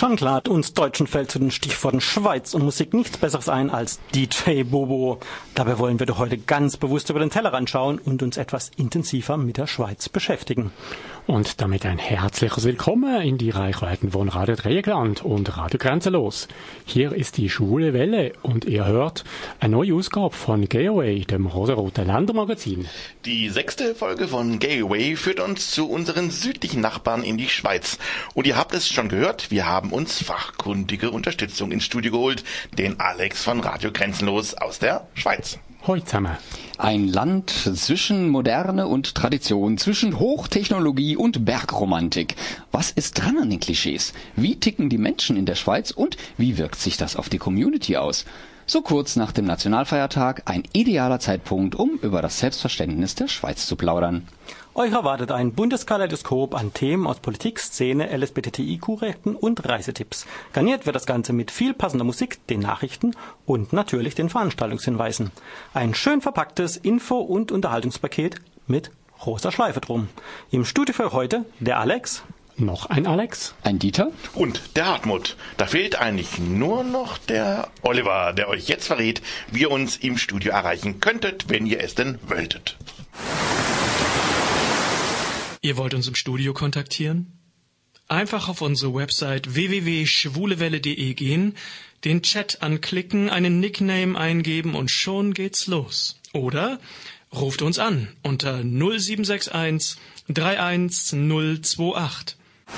Schon klar, uns Deutschen fällt zu den Stichworten Schweiz und Musik nichts Besseres ein als DJ Bobo. Dabei wollen wir doch heute ganz bewusst über den Tellerrand schauen und uns etwas intensiver mit der Schweiz beschäftigen. Und damit ein herzliches Willkommen in die Reichweiten von Radio Dreieckland und Radio Grenzenlos. Hier ist die Schwule Welle und ihr hört eine neue Ausgabe von Gay Away, dem rosaroten Ländermagazin. Die 6. Folge von Gay Away führt uns zu unseren südlichen Nachbarn in die Schweiz. Und ihr habt es schon gehört, wir haben uns fachkundige Unterstützung ins Studio geholt, den Alex von Radio Grenzenlos aus der Schweiz. Hoi zusammen. Ein Land zwischen Moderne und Tradition, zwischen Hochtechnologie und Bergromantik. Was ist dran an den Klischees? Wie ticken die Menschen in der Schweiz und wie wirkt sich das auf die Community aus? So kurz nach dem Nationalfeiertag ein idealer Zeitpunkt, um über das Selbstverständnis der Schweiz zu plaudern. Euch erwartet ein buntes Kaleidoskop an Themen aus Politik, Szene, LSBTTIQ-Rechten und Reisetipps. Garniert wird das Ganze mit viel passender Musik, den Nachrichten und natürlich den Veranstaltungshinweisen. Ein schön verpacktes Info- und Unterhaltungspaket mit rosa Schleife drum. Im Studio für heute der Alex. Noch ein Alex. Ein Dieter. Und der Hartmut. Da fehlt eigentlich nur noch der Oliver, der euch jetzt verrät, wie ihr uns im Studio erreichen könntet, wenn ihr es denn wolltet. Ihr wollt uns im Studio kontaktieren? Einfach auf unsere Website www.schwulewelle.de gehen, den Chat anklicken, einen Nickname eingeben und schon geht's los. Oder ruft uns an unter 0761 31028.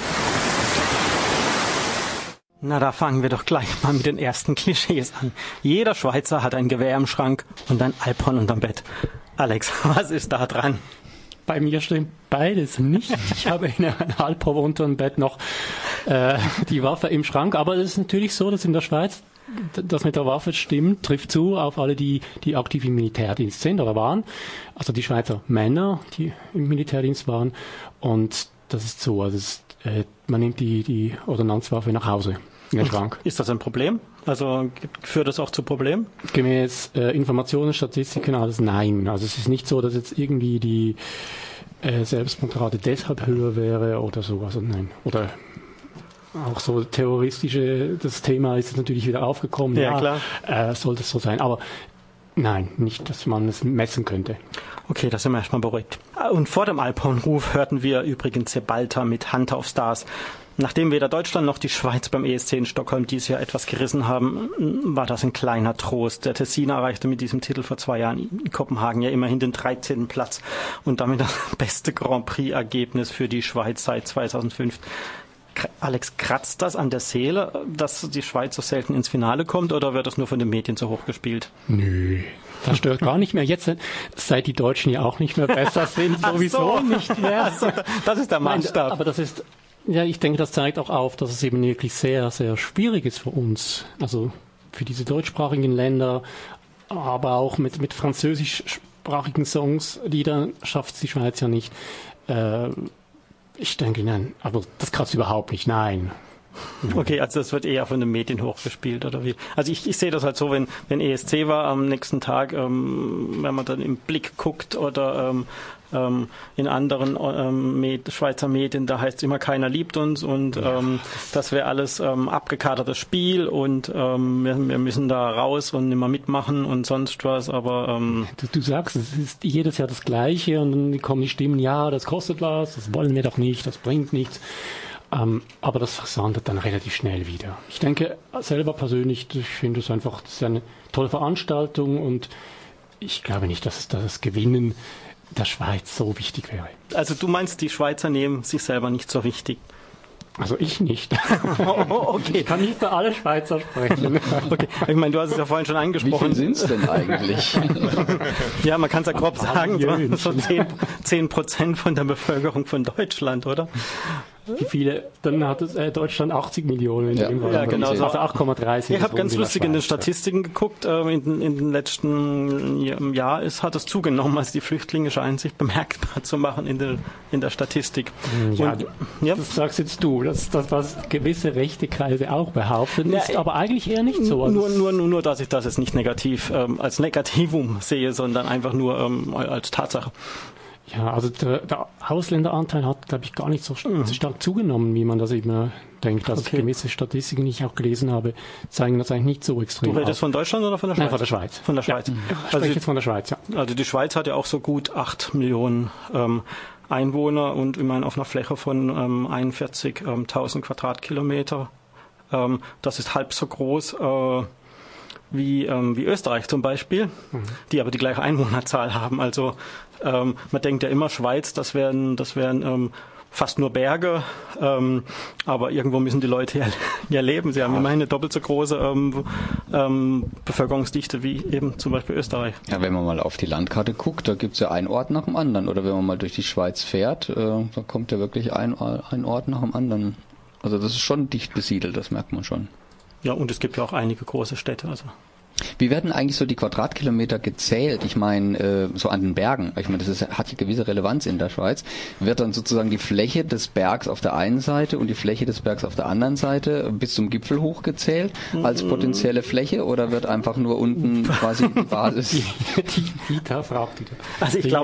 Na, da fangen wir doch gleich mal mit den ersten Klischees an. Jeder Schweizer hat ein Gewehr im Schrank und ein Alphorn unterm Bett. Alex, was ist da dran? Bei mir stimmt beides nicht. Ich habe in einem Alphorn unter dem Bett noch die Waffe im Schrank. Aber es ist natürlich so, dass in der Schweiz das mit der Waffe stimmt, trifft zu auf alle, die aktiv im Militärdienst sind oder waren. Also die Schweizer Männer, die im Militärdienst waren. Und das ist so, also man nimmt die Ordnanzwaffe nach Hause in den Schrank. Ist das ein Problem? Also führt das auch zu Problemen? Gemäß Informationen, Statistiken, alles nein. Also es ist nicht so, dass jetzt irgendwie die Selbstmordrate deshalb höher wäre oder so. Also nein. Oder auch so terroristische, das Thema ist natürlich wieder aufgekommen. Ja, klar. Soll das so sein. Aber nein, nicht, dass man es messen könnte. Okay, das sind wir erstmal beruhigt. Und vor dem Alphorn-Ruf hörten wir übrigens Sebalta mit Hunter of Stars. Nachdem weder Deutschland noch die Schweiz beim ESC in Stockholm dieses Jahr etwas gerissen haben, war das ein kleiner Trost. Der Tessiner erreichte mit diesem Titel vor 2 Jahren in Kopenhagen ja immerhin den 13. Platz und damit das beste Grand Prix-Ergebnis für die Schweiz seit 2005. Alex, kratzt das an der Seele, dass die Schweiz so selten ins Finale kommt, oder wird das nur von den Medien so hoch gespielt? Nö, das stört gar nicht mehr. Jetzt, seit die Deutschen ja auch nicht mehr besser sind, sowieso nicht mehr. Also, das ist der Maßstab. Nein, aber das ist, ja, ich denke, das zeigt auch auf, dass es eben wirklich sehr, sehr schwierig ist für uns. Also für diese deutschsprachigen Länder, aber auch mit französischsprachigen Songs, Liedern schafft es die Schweiz ja nicht. Ich denke, nein, aber das kratzt überhaupt nicht, nein. Okay, also das wird eher von den Medien hochgespielt, oder wie? Also ich sehe das halt so, wenn ESC war am nächsten Tag, wenn man dann im Blick guckt oder in anderen Schweizer Medien, da heißt es immer, keiner liebt uns und das wäre alles abgekatertes Spiel und wir müssen da raus und nicht mehr mitmachen und sonst was, aber Du sagst, es ist jedes Jahr das Gleiche und dann kommen die Stimmen, ja, das kostet was, das wollen wir doch nicht, das bringt nichts. Aber das versandet dann relativ schnell wieder. Ich denke selber persönlich, ich finde es einfach, das ist eine tolle Veranstaltung und ich glaube nicht, dass das Gewinnen der Schweiz so wichtig wäre. Also du meinst, die Schweizer nehmen sich selber nicht so wichtig? Also ich nicht. Okay. Ich kann nicht für alle Schweizer sprechen. Okay, ich meine, du hast es ja vorhin schon angesprochen. Wie viel sind es denn eigentlich? Ja, man kann es ja grob sagen, so 10% von der Bevölkerung von Deutschland, oder? Wie viele? Dann hat Deutschland 80 Millionen. Ja, genau. Also 8,3. Ich habe ganz lustig in den Statistiken geguckt. In den letzten Jahr hat es zugenommen. Also die Flüchtlinge scheinen sich bemerkbar zu machen in der Statistik. Ja, und, das sagst jetzt du. Das was gewisse rechte Kreise auch behaupten, ja, ist aber eigentlich eher nicht so. Nur, dass ich das jetzt nicht negativ als Negativum sehe, sondern einfach nur als Tatsache. Ja, also der Ausländeranteil hat, glaube ich, gar nicht so stark zugenommen, wie man das immer denkt. Also gewisse Statistiken, die ich auch gelesen habe, zeigen das eigentlich nicht so extrem. Du redest von Deutschland oder von der Schweiz? Nein, von der Schweiz. Von der Schweiz. Ja, ich spreche jetzt von der Schweiz, ja. Also die Schweiz hat ja auch so gut 8 Millionen Einwohner und immerhin auf einer Fläche von 41.000 Quadratkilometer. Das ist halb so groß wie Österreich zum Beispiel, die aber die gleiche Einwohnerzahl haben. Also man denkt ja immer, Schweiz, das wären fast nur Berge, aber irgendwo müssen die Leute ja leben. Sie haben immerhin eine doppelt so große Bevölkerungsdichte wie eben zum Beispiel Österreich. Ja, wenn man mal auf die Landkarte guckt, da gibt's ja einen Ort nach dem anderen. Oder wenn man mal durch die Schweiz fährt, da kommt ja wirklich ein Ort nach dem anderen. Also das ist schon dicht besiedelt, das merkt man schon. Ja, und es gibt ja auch einige große Städte. Also. Wie werden eigentlich so die Quadratkilometer gezählt? Ich meine, so an den Bergen. Ich meine, hat ja gewisse Relevanz in der Schweiz. Wird dann sozusagen die Fläche des Bergs auf der einen Seite und die Fläche des Bergs auf der anderen Seite bis zum Gipfel hochgezählt als potenzielle Fläche oder wird einfach nur unten quasi die Basis? Dieter fragt wieder. Also ich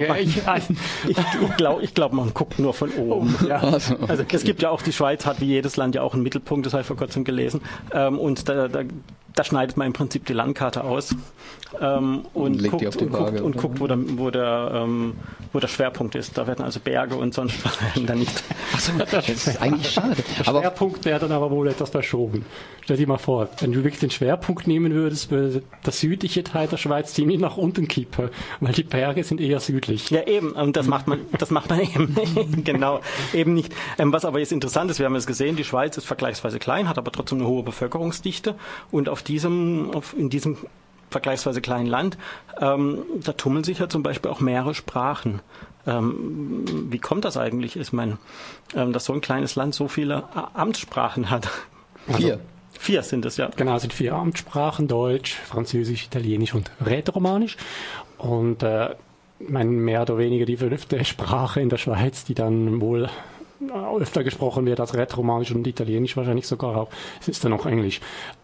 glaube, man guckt nur von oben. Ja. Also es gibt ja auch, die Schweiz hat wie jedes Land ja auch einen Mittelpunkt, das habe ich vor kurzem gelesen. Und da schneidet man im Prinzip die Landkarte aus und guckt, wo der Schwerpunkt ist. Da werden also Berge und sonst was dann nicht. Achso, das ist eigentlich schade. Der Schwerpunkt wäre dann aber wohl etwas verschoben. Stell dir mal vor, wenn du wirklich den Schwerpunkt nehmen würdest, würde der südliche Teil der Schweiz ziemlich nach unten kippen, weil die Berge sind eher südlich. Ja, eben. Und das macht man eben genau eben nicht. Was aber jetzt interessant ist, wir haben es gesehen, die Schweiz ist vergleichsweise klein, hat aber trotzdem eine hohe Bevölkerungsdichte und in diesem vergleichsweise kleinen Land, da tummeln sich ja zum Beispiel auch mehrere Sprachen. Wie kommt das eigentlich? Ich meine, dass so ein kleines Land so viele Amtssprachen hat. 4. 4 sind es, ja. Genau, es sind 4 Amtssprachen, Deutsch, Französisch, Italienisch und Rätoromanisch. Und mehr oder weniger die 5. Sprache in der Schweiz, die dann wohl öfter gesprochen wird als Rätoromanisch und Italienisch wahrscheinlich sogar auch. Es ist dann auch Englisch.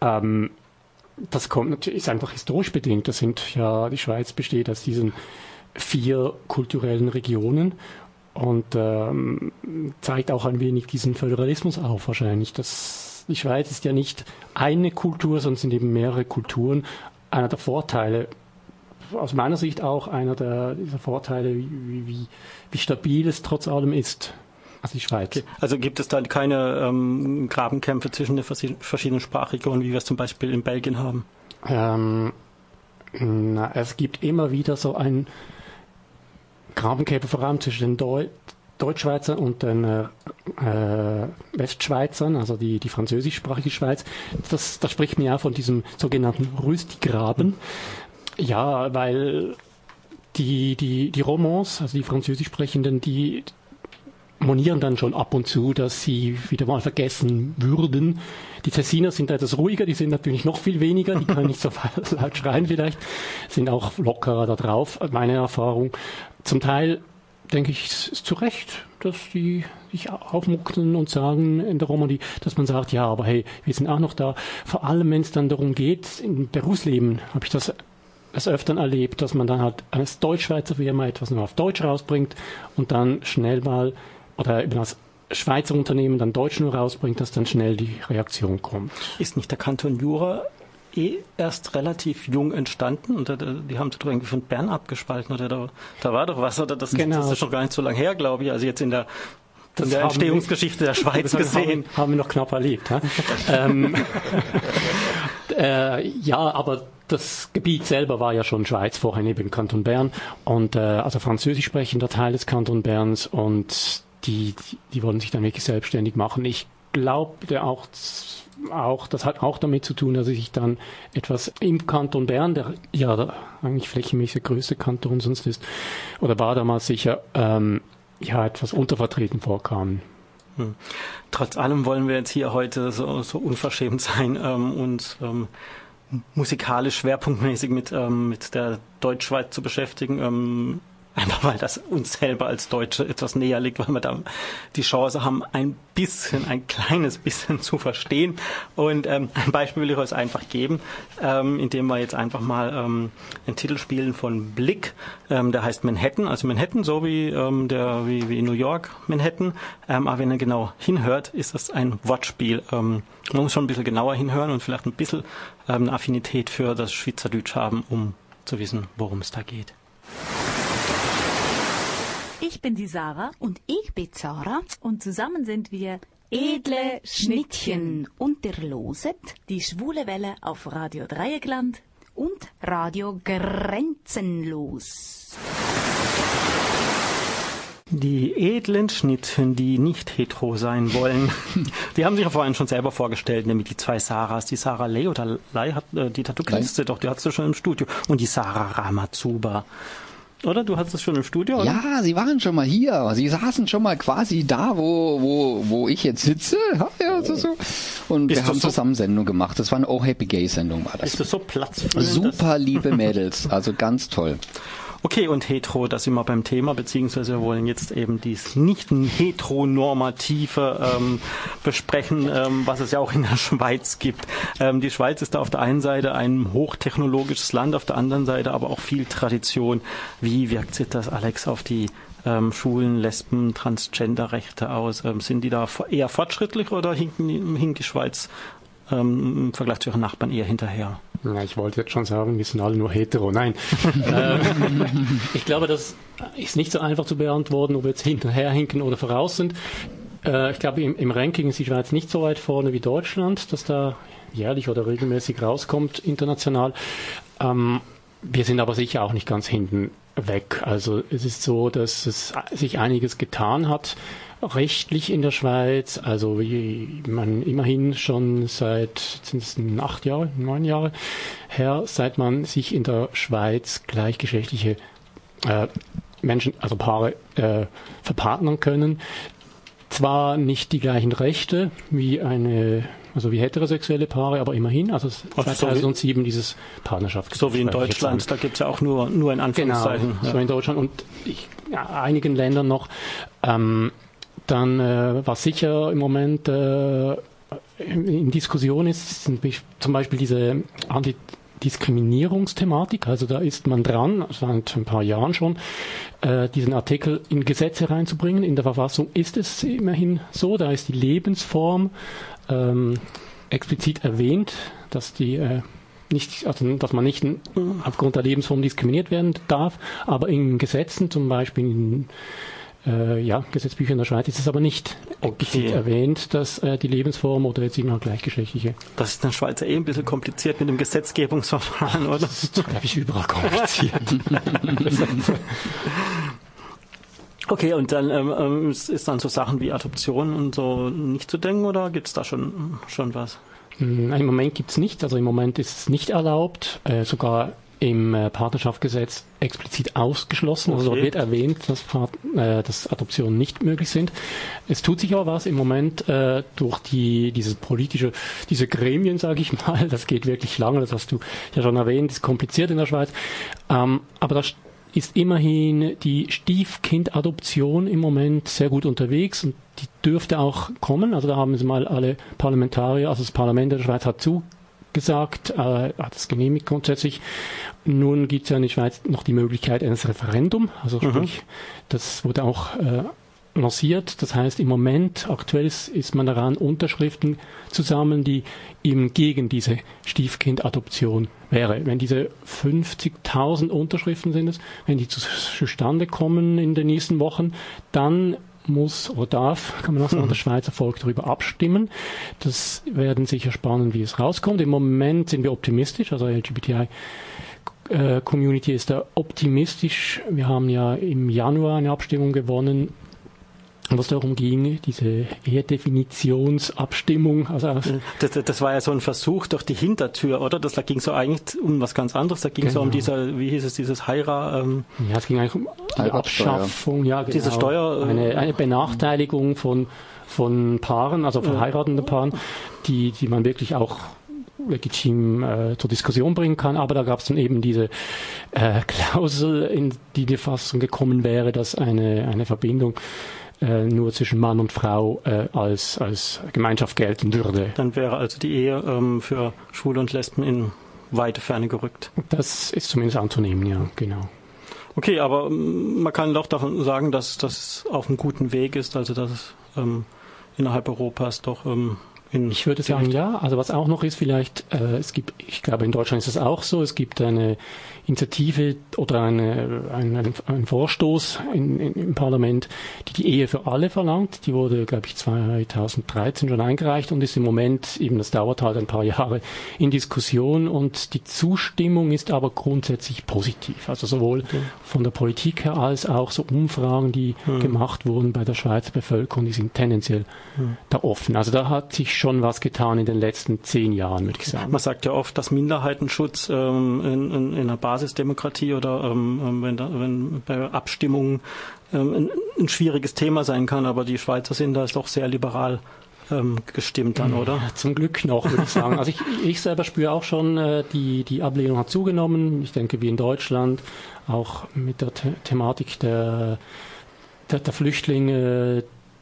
Das ist einfach historisch bedingt. Die Schweiz besteht aus diesen 4 kulturellen Regionen und zeigt auch ein wenig diesen Föderalismus auf wahrscheinlich. Die Schweiz ist ja nicht eine Kultur, sondern sind eben mehrere Kulturen. Einer der Vorteile, aus meiner Sicht auch einer dieser Vorteile, wie stabil es trotz allem ist. Also die Schweiz. Okay. Also gibt es da keine Grabenkämpfe zwischen den verschiedenen Sprachregionen, wie wir es zum Beispiel in Belgien haben? Es gibt immer wieder so ein Grabenkämpfe, vor allem zwischen den Deutschschweizern und den Westschweizern, also die französischsprachige Schweiz. Da spricht man ja von diesem sogenannten Rüstigraben. Ja, weil die Romans, also die Französisch sprechenden, die monieren dann schon ab und zu, dass sie wieder mal vergessen würden. Die Tessiner sind etwas ruhiger, die sind natürlich noch viel weniger, die können nicht so laut schreien vielleicht, sind auch lockerer da drauf, meine Erfahrung. Zum Teil denke ich, es ist zu Recht, dass die sich aufmuckeln und sagen in der Romandie, dass man sagt, ja, aber hey, wir sind auch noch da. Vor allem, wenn es dann darum geht, im Berufsleben habe ich das öfters erlebt, dass man dann halt als Deutschschweizer Firma etwas nur auf Deutsch rausbringt und dann schnell mal oder eben als Schweizer Unternehmen dann Deutsch nur rausbringt, dass dann schnell die Reaktion kommt. Ist nicht der Kanton Jura erst relativ jung entstanden und die haben sich doch irgendwie von Bern abgespalten oder da war doch was oder das ist schon gar nicht so lange her, glaube ich, also jetzt in der Entstehungsgeschichte der Schweiz gesehen. Haben wir noch knapp erlebt. Ja, aber das Gebiet selber war ja schon Schweiz, vorher neben Kanton Bern und also französisch sprechender Teil des Kanton Berns und die wollen sich dann wirklich selbstständig machen. Ich glaube auch, das hat auch damit zu tun, dass sich dann etwas im Kanton Bern, der ja eigentlich flächenmäßig größte Kanton sonst ist, oder war damals sicher, etwas untervertreten vorkam. Trotz allem wollen wir jetzt hier heute so unverschämt sein und musikalisch schwerpunktmäßig mit der Deutschschweiz zu beschäftigen. Einfach weil das uns selber als Deutsche etwas näher liegt, weil wir da die Chance haben, ein kleines bisschen zu verstehen. Und ein Beispiel will ich euch einfach geben, indem wir jetzt einfach mal einen Titel spielen von Blick. Der heißt Manhattan, also Manhattan, so wie New York Manhattan. Aber wenn ihr genau hinhört, ist das ein Wortspiel. Man muss schon ein bisschen genauer hinhören und vielleicht ein bisschen eine Affinität für das Schweizerdeutsch haben, um zu wissen, worum es da geht. Ich bin die Sarah. Und ich bin Sarah. Und zusammen sind wir Edle Schnittchen. Und der loset die Schwule Welle auf Radio Dreieckland und Radio Grenzenlos. Die edlen Schnittchen, die nicht hetero sein wollen, die haben sich ja vorhin schon selber vorgestellt, nämlich die zwei Sarahs. Die Sarah Ley oder Ley, du kennst sie doch, die hattest du schon im Studio. Und die Sarah Ramazuba. Oder? Du hattest es schon im Studio, oder? Ja, sie waren schon mal hier. Sie saßen schon mal quasi da, wo ich jetzt sitze. Ja, so. Und wir haben zusammen Sendung gemacht. Das war eine Oh Happy Gay Sendung, war das. Ist das so platzfüllend? Super liebe Mädels. Also ganz toll. Okay, und hetero, da sind wir beim Thema, beziehungsweise wir wollen jetzt eben dies nicht heteronormative besprechen, was es ja auch in der Schweiz gibt. Die Schweiz ist da auf der einen Seite ein hochtechnologisches Land, auf der anderen Seite aber auch viel Tradition. Wie wirkt sich das, Alex, auf die Schwulen, Lesben, Transgender-Rechte aus? Sind die da eher fortschrittlich oder hinkt die Schweiz im Vergleich zu ihren Nachbarn eher hinterher? Ja, ich wollte jetzt schon sagen, wir sind alle nur hetero. Nein. Ich glaube, das ist nicht so einfach zu beantworten, ob wir jetzt hinterherhinken oder voraus sind. Ich glaube, im Ranking ist die Schweiz nicht so weit vorne wie Deutschland, dass da jährlich oder regelmäßig rauskommt international. Wir sind aber sicher auch nicht ganz hinten weg. Also es ist so, dass es sich einiges getan hat, rechtlich in der Schweiz, also wie man immerhin schon sind es 9 Jahre her, seit man sich in der Schweiz gleichgeschlechtliche Menschen, also Paare, verpartnern können. Zwar nicht die gleichen Rechte wie wie heterosexuelle Paare, aber immerhin, also seit 2007 dieses Partnerschaftsrecht. So wie in Deutschland, da gibt es ja auch nur in Anführungszeichen. Genau, so in Deutschland und einigen Ländern noch. Dann was sicher im Moment in Diskussion ist zum Beispiel diese Antidiskriminierungsthematik. Also da ist man dran, seit ein paar Jahren schon, diesen Artikel in Gesetze reinzubringen. In der Verfassung ist es immerhin so, da ist die Lebensform explizit erwähnt, dass dass man nicht aufgrund der Lebensform diskriminiert werden darf, aber in Gesetzen, zum Beispiel in Gesetzbücher in der Schweiz ist es aber nicht explizit erwähnt, dass die Lebensform oder jetzt eben auch gleichgeschlechtliche. Das ist in der Schweiz ein bisschen kompliziert mit dem Gesetzgebungsverfahren, oder? Das ist, glaube ich, überall kompliziert. Okay, und dann ist dann so Sachen wie Adoption und so nicht zu denken, oder gibt es da schon was? Im Moment gibt es nichts, also im Moment ist es nicht erlaubt, sogar im Partnerschaftsgesetz explizit ausgeschlossen. Okay. Also dort wird erwähnt, dass Adoptionen nicht möglich sind. Es tut sich aber was im Moment durch diese Gremien, sage ich mal. Das geht wirklich lange, das hast du ja schon erwähnt, ist kompliziert in der Schweiz. Aber das ist immerhin die Stiefkindadoption im Moment sehr gut unterwegs und die dürfte auch kommen. Also da haben sie mal alle Parlamentarier, also das Parlament der Schweiz hat zugesagt, hat es genehmigt grundsätzlich. Nun gibt es ja in der Schweiz noch die Möglichkeit eines Referendums, also sprich, das wurde auch lanciert. Das heißt, im Moment, aktuell ist man daran, Unterschriften zu sammeln, die eben gegen diese Stiefkindadoption wäre. Wenn diese 50.000 Unterschriften sind es, wenn die zustande kommen in den nächsten Wochen, dann muss oder darf, kann man auch sagen, das Schweizer Volk darüber abstimmen. Das werden sicher spannend, wie es rauskommt. Im Moment sind wir optimistisch, also LGBTI-Community ist da optimistisch. Wir haben ja im Januar eine Abstimmung gewonnen, wo es darum ging, diese Ehedefinitionsabstimmung. Also das war ja so ein Versuch durch die Hintertür, oder? Da ging so eigentlich um was ganz anderes. Da ging es so um dieses Heirat. Ja, es ging eigentlich um die Abschaffung. Ja, genau. Diese Steuer. Eine Benachteiligung von Paaren, also verheiratenden Paaren, die man wirklich auch legitim zur Diskussion bringen kann. Aber da gab es dann eben diese Klausel, in die Fassung gekommen wäre, dass eine Verbindung nur zwischen Mann und Frau als Gemeinschaft gelten würde. Dann wäre also die Ehe für Schwule und Lesben in weite Ferne gerückt. Das ist zumindest anzunehmen, ja, genau. Okay, aber man kann doch davon sagen, dass das auf einem guten Weg ist, also dass es innerhalb Europas doch ich würde sagen, ja. Also was auch noch ist vielleicht, ich glaube in Deutschland ist es auch so, es gibt eine Initiative oder ein Vorstoß im Parlament, die Ehe für alle verlangt. Die wurde, glaube ich, 2013 schon eingereicht und ist im Moment, eben das dauert halt ein paar Jahre, in Diskussion und die Zustimmung ist aber grundsätzlich positiv. Also sowohl von der Politik her als auch so Umfragen, die gemacht wurden bei der Schweizer Bevölkerung, die sind tendenziell da offen. Also da hat sich schon was getan in den letzten 10 Jahren, würde ich sagen. Man sagt ja oft, dass Minderheitenschutz in einer Basisdemokratie oder wenn bei Abstimmungen ein schwieriges Thema sein kann, aber die Schweizer sind da doch sehr liberal gestimmt dann, oder? Zum Glück noch, würde ich sagen. Also ich selber spüre auch schon, die Ablehnung hat zugenommen. Ich denke, wie in Deutschland, auch mit der Thematik der Flüchtlinge,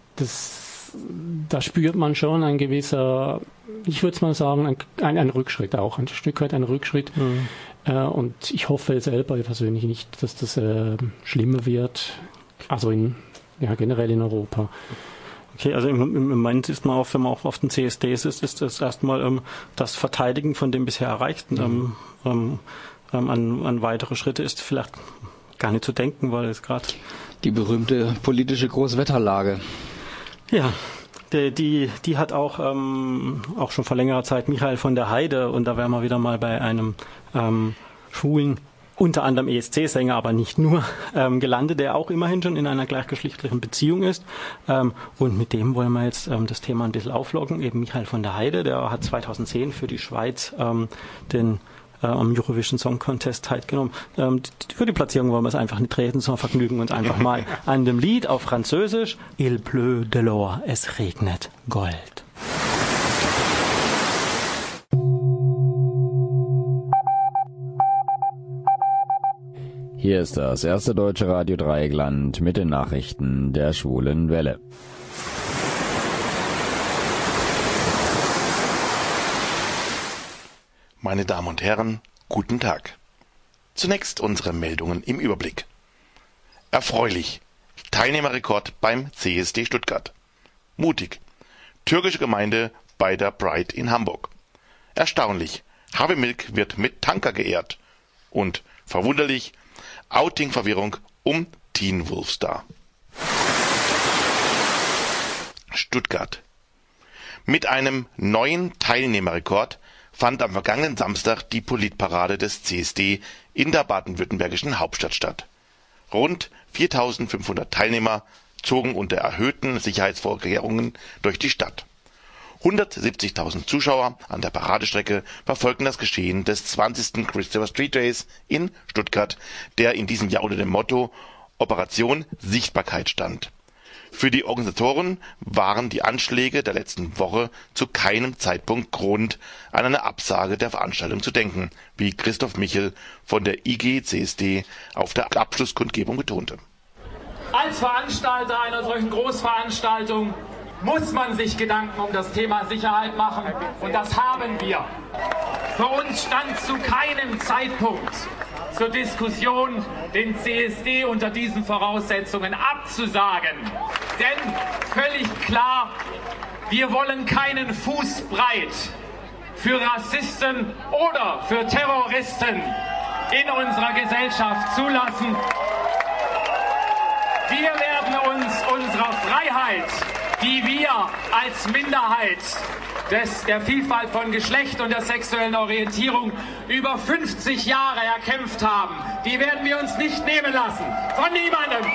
da spürt man schon ein gewisser, ich würde es mal sagen, ein Rückschritt auch, ein Stück weit ein Rückschritt. Und ich hoffe selber persönlich nicht, dass das schlimmer wird, also generell in Europa. Okay, also im Moment ist man wenn man auch auf den CSDs ist das erstmal das Verteidigen von dem bisher Erreichten. An weitere Schritte ist vielleicht gar nicht zu denken, weil es gerade die berühmte politische Großwetterlage. Ja, die hat auch schon vor längerer Zeit Michael von der Heide, und da wären wir wieder mal bei einem schwulen, unter anderem ESC-Sänger, aber nicht nur, gelandet, der auch immerhin schon in einer gleichgeschlechtlichen Beziehung ist. Und mit dem wollen wir jetzt das Thema ein bisschen auflocken. Eben Michael von der Heide, der hat 2010 für die Schweiz den am Eurovision Song Contest teilgenommen. Für die Platzierung wollen wir es einfach nicht reden, sondern vergnügen uns einfach mal an dem Lied auf Französisch Il pleut de l'or, es regnet Gold. Hier ist das erste deutsche Radio Dreieckland mit den Nachrichten der Schwulen Welle. Meine Damen und Herren, guten Tag. Zunächst unsere Meldungen im Überblick. Erfreulich. Teilnehmerrekord beim CSD Stuttgart. Mutig. Türkische Gemeinde bei der Pride in Hamburg. Erstaunlich. Harvey Milk wird mit Tanker geehrt. Und verwunderlich. Outing-Verwirrung um Teen Wolfstar. Stuttgart. Mit einem neuen Teilnehmerrekord fand am vergangenen Samstag die Politparade des CSD in der baden-württembergischen Hauptstadt statt. Rund 4.500 Teilnehmer zogen unter erhöhten Sicherheitsvorkehrungen durch die Stadt. 170.000 Zuschauer an der Paradestrecke verfolgten das Geschehen des 20. Christopher Street Days in Stuttgart, der in diesem Jahr unter dem Motto Operation Sichtbarkeit stand. Für die Organisatoren waren die Anschläge der letzten Woche zu keinem Zeitpunkt Grund, an eine Absage der Veranstaltung zu denken, wie Christoph Michel von der IG-CSD auf der Abschlusskundgebung betonte. Als Veranstalter einer solchen Großveranstaltung muss man sich Gedanken um das Thema Sicherheit machen, und das haben wir. Für uns stand zu keinem Zeitpunkt zur Diskussion, den CSD unter diesen Voraussetzungen abzusagen. Denn völlig klar, wir wollen keinen Fußbreit für Rassisten oder für Terroristen in unserer Gesellschaft zulassen. Wir werden uns unserer Freiheit, die wir als Minderheit der Vielfalt von Geschlecht und der sexuellen Orientierung über 50 Jahre erkämpft haben, die werden wir uns nicht nehmen lassen. Von niemandem.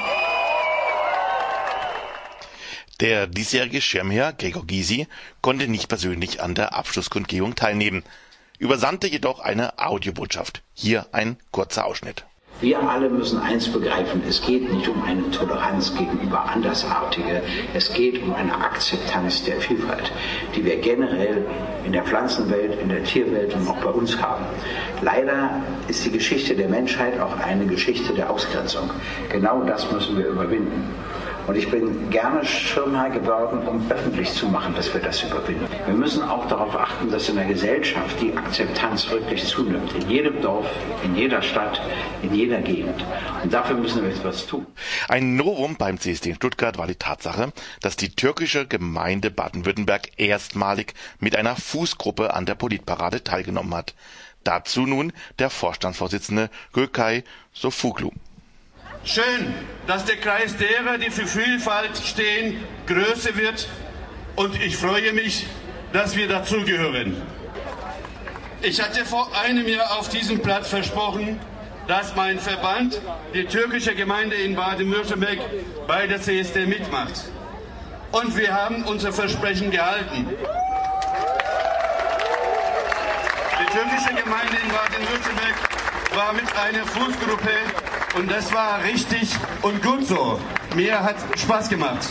Der diesjährige Schirmherr Gregor Gysi konnte nicht persönlich an der Abschlusskundgebung teilnehmen, übersandte jedoch eine Audiobotschaft. Hier ein kurzer Ausschnitt. Wir alle müssen eins begreifen, es geht nicht um eine Toleranz gegenüber Andersartige, es geht um eine Akzeptanz der Vielfalt, die wir generell in der Pflanzenwelt, in der Tierwelt und auch bei uns haben. Leider ist die Geschichte der Menschheit auch eine Geschichte der Ausgrenzung. Genau das müssen wir überwinden. Und ich bin gerne Schirmherr geworden, um öffentlich zu machen, dass wir das überwinden. Wir müssen auch darauf achten, dass in der Gesellschaft die Akzeptanz wirklich zunimmt. In jedem Dorf, in jeder Stadt, in jeder Gegend. Und dafür müssen wir etwas tun. Ein Novum beim CSD in Stuttgart war die Tatsache, dass die türkische Gemeinde Baden-Württemberg erstmalig mit einer Fußgruppe an der Politparade teilgenommen hat. Dazu nun der Vorstandsvorsitzende Gökay Sofuglu. Schön, dass der Kreis derer, die für Vielfalt stehen, größer wird, und ich freue mich, dass wir dazugehören. Ich hatte vor einem Jahr auf diesem Platz versprochen, dass mein Verband, die türkische Gemeinde in Baden-Württemberg, bei der CSD mitmacht. Und wir haben unser Versprechen gehalten. Die türkische Gemeinde in Baden-Württemberg war mit einer Fußgruppe. Und das war richtig und gut so. Mir hat Spaß gemacht.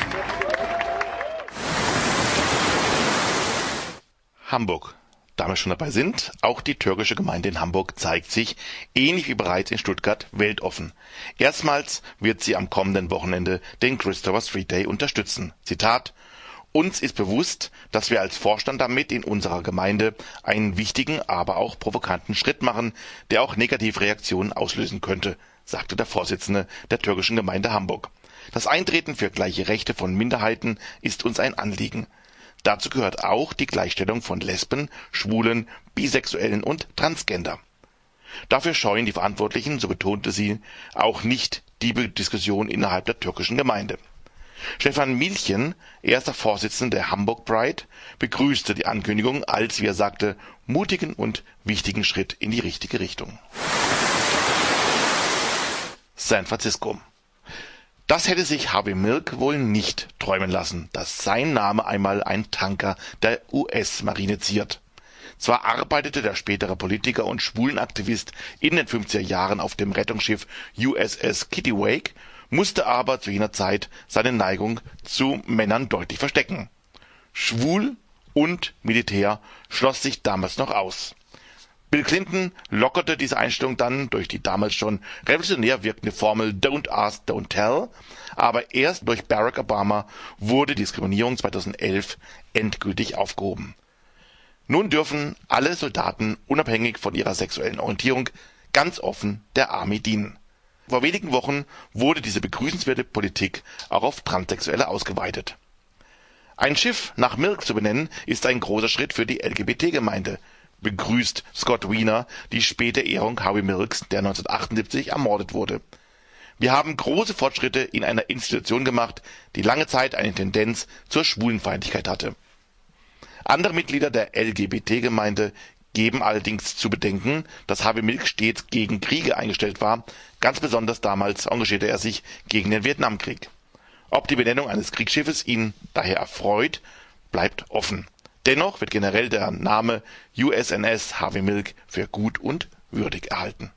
Hamburg. Da wir schon dabei sind, auch die türkische Gemeinde in Hamburg zeigt sich, ähnlich wie bereits in Stuttgart, weltoffen. Erstmals wird sie am kommenden Wochenende den Christopher Street Day unterstützen. Zitat: Uns ist bewusst, dass wir als Vorstand damit in unserer Gemeinde einen wichtigen, aber auch provokanten Schritt machen, der auch negative Reaktionen auslösen könnte, sagte der Vorsitzende der türkischen Gemeinde Hamburg. Das Eintreten für gleiche Rechte von Minderheiten ist uns ein Anliegen. Dazu gehört auch die Gleichstellung von Lesben, Schwulen, Bisexuellen und Transgender. Dafür scheuen die Verantwortlichen, so betonte sie, auch nicht die Diskussion innerhalb der türkischen Gemeinde. Stefan Mielchen, erster Vorsitzender der Hamburg Pride, begrüßte die Ankündigung als, wie er sagte, mutigen und wichtigen Schritt in die richtige Richtung. San Francisco. Das hätte sich Harvey Milk wohl nicht träumen lassen, dass sein Name einmal ein Tanker der US-Marine ziert. Zwar arbeitete der spätere Politiker und Schwulenaktivist in den 50er Jahren auf dem Rettungsschiff USS Kittiwake, musste aber zu jener Zeit seine Neigung zu Männern deutlich verstecken. Schwul und Militär schloss sich damals noch aus. Bill Clinton lockerte diese Einstellung dann durch die damals schon revolutionär wirkende Formel Don't Ask, Don't Tell, aber erst durch Barack Obama wurde Diskriminierung 2011 endgültig aufgehoben. Nun dürfen alle Soldaten unabhängig von ihrer sexuellen Orientierung ganz offen der Army dienen. Vor wenigen Wochen wurde diese begrüßenswerte Politik auch auf Transsexuelle ausgeweitet. Ein Schiff nach Milk zu benennen, ist ein großer Schritt für die LGBT-Gemeinde, begrüßt Scott Wiener die späte Ehrung Harvey Milks, der 1978 ermordet wurde. Wir haben große Fortschritte in einer Institution gemacht, die lange Zeit eine Tendenz zur Schwulenfeindlichkeit hatte. Andere Mitglieder der LGBT-Gemeinde geben allerdings zu bedenken, dass Harvey Milk stets gegen Kriege eingestellt war, ganz besonders damals engagierte er sich gegen den Vietnamkrieg. Ob die Benennung eines Kriegsschiffes ihn daher erfreut, bleibt offen. Dennoch wird generell der Name USNS Harvey Milk für gut und würdig erhalten.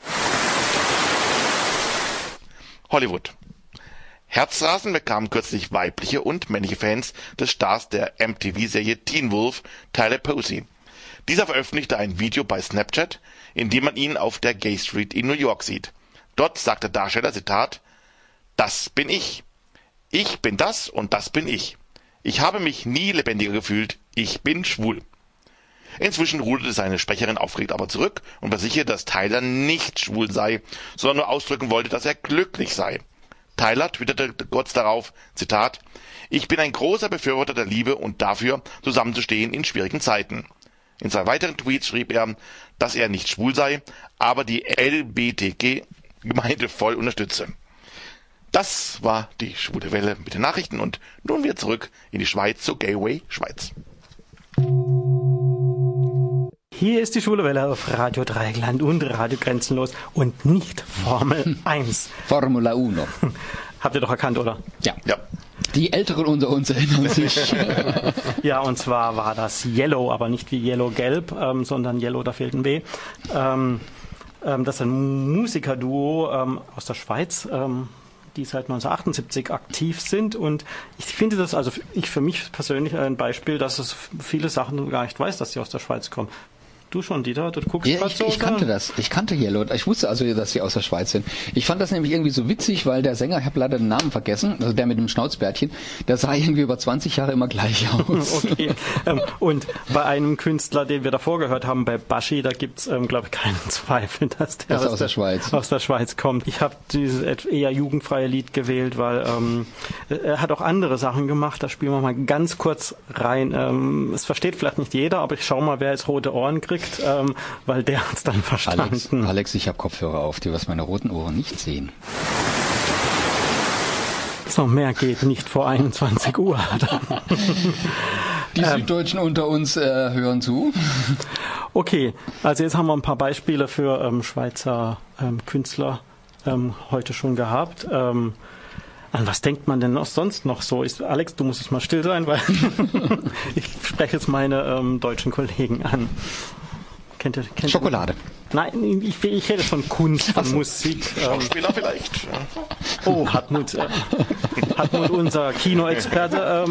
Hollywood. Herzrasen bekamen kürzlich weibliche und männliche Fans des Stars der MTV-Serie Teen Wolf, Tyler Posey. Dieser veröffentlichte ein Video bei Snapchat, in dem man ihn auf der Gay Street in New York sieht. Dort sagt der Darsteller, Zitat: Das bin ich. Ich bin das und das bin ich. Ich habe mich nie lebendiger gefühlt. Ich bin schwul. Inzwischen ruderte seine Sprecherin aufgeregt aber zurück und versicherte, dass Tyler nicht schwul sei, sondern nur ausdrücken wollte, dass er glücklich sei. Tyler twitterte kurz darauf, Zitat: Ich bin ein großer Befürworter der Liebe und dafür, zusammenzustehen in schwierigen Zeiten. In 2 weiteren Tweets schrieb er, dass er nicht schwul sei, aber die LGBTQ-Gemeinde voll unterstütze. Das war die Schwule Welle mit den Nachrichten und nun wieder zurück in die Schweiz zur Gateway Schweiz. Hier ist die Schwule Welle auf Radio Dreieckland und Radio Grenzenlos und nicht Formel 1. Formula 1. Habt ihr doch erkannt, oder? Ja. Die Älteren unter uns erinnern sich. Ja, und zwar war das Yellow, aber nicht wie Yellow gelb, sondern Yellow, da fehlt ein W. Das ist ein Musikerduo aus der Schweiz, die seit 1978 aktiv sind. Und ich finde das, also für mich persönlich ein Beispiel, dass es viele Sachen gar nicht weiß, dass sie aus der Schweiz kommen. Du schon, Dieter? Du guckst ja, ich kannte das. Ich kannte hier Leute. Ich wusste also, dass sie aus der Schweiz sind. Ich fand das nämlich irgendwie so witzig, weil der Sänger, ich habe leider den Namen vergessen, also der mit dem Schnauzbärtchen, der sah irgendwie über 20 Jahre immer gleich aus. Okay. Und bei einem Künstler, den wir davor gehört haben, bei Baschi, da gibt's, glaube ich, keinen Zweifel, dass der aus der Schweiz kommt. Ich habe dieses eher jugendfreie Lied gewählt, weil er hat auch andere Sachen gemacht. Da spielen wir mal ganz kurz rein. Es versteht vielleicht nicht jeder, aber ich schau mal, wer jetzt rote Ohren kriegt. Weil der hat's dann verstanden. Alex, ich habe Kopfhörer auf, die was meine roten Ohren nicht sehen. So, mehr geht nicht vor 21 Uhr. Die Süddeutschen unter uns hören zu. Okay, also jetzt haben wir ein paar Beispiele für Schweizer Künstler heute schon gehabt. An was denkt man denn sonst noch so? Alex, du musst jetzt mal still sein, weil ich spreche jetzt meine deutschen Kollegen an. Kennt Schokolade. Nein, ich rede von Kunst, von Musik. Schauspieler vielleicht. Oh, Hartmut, unser Kinoexperte.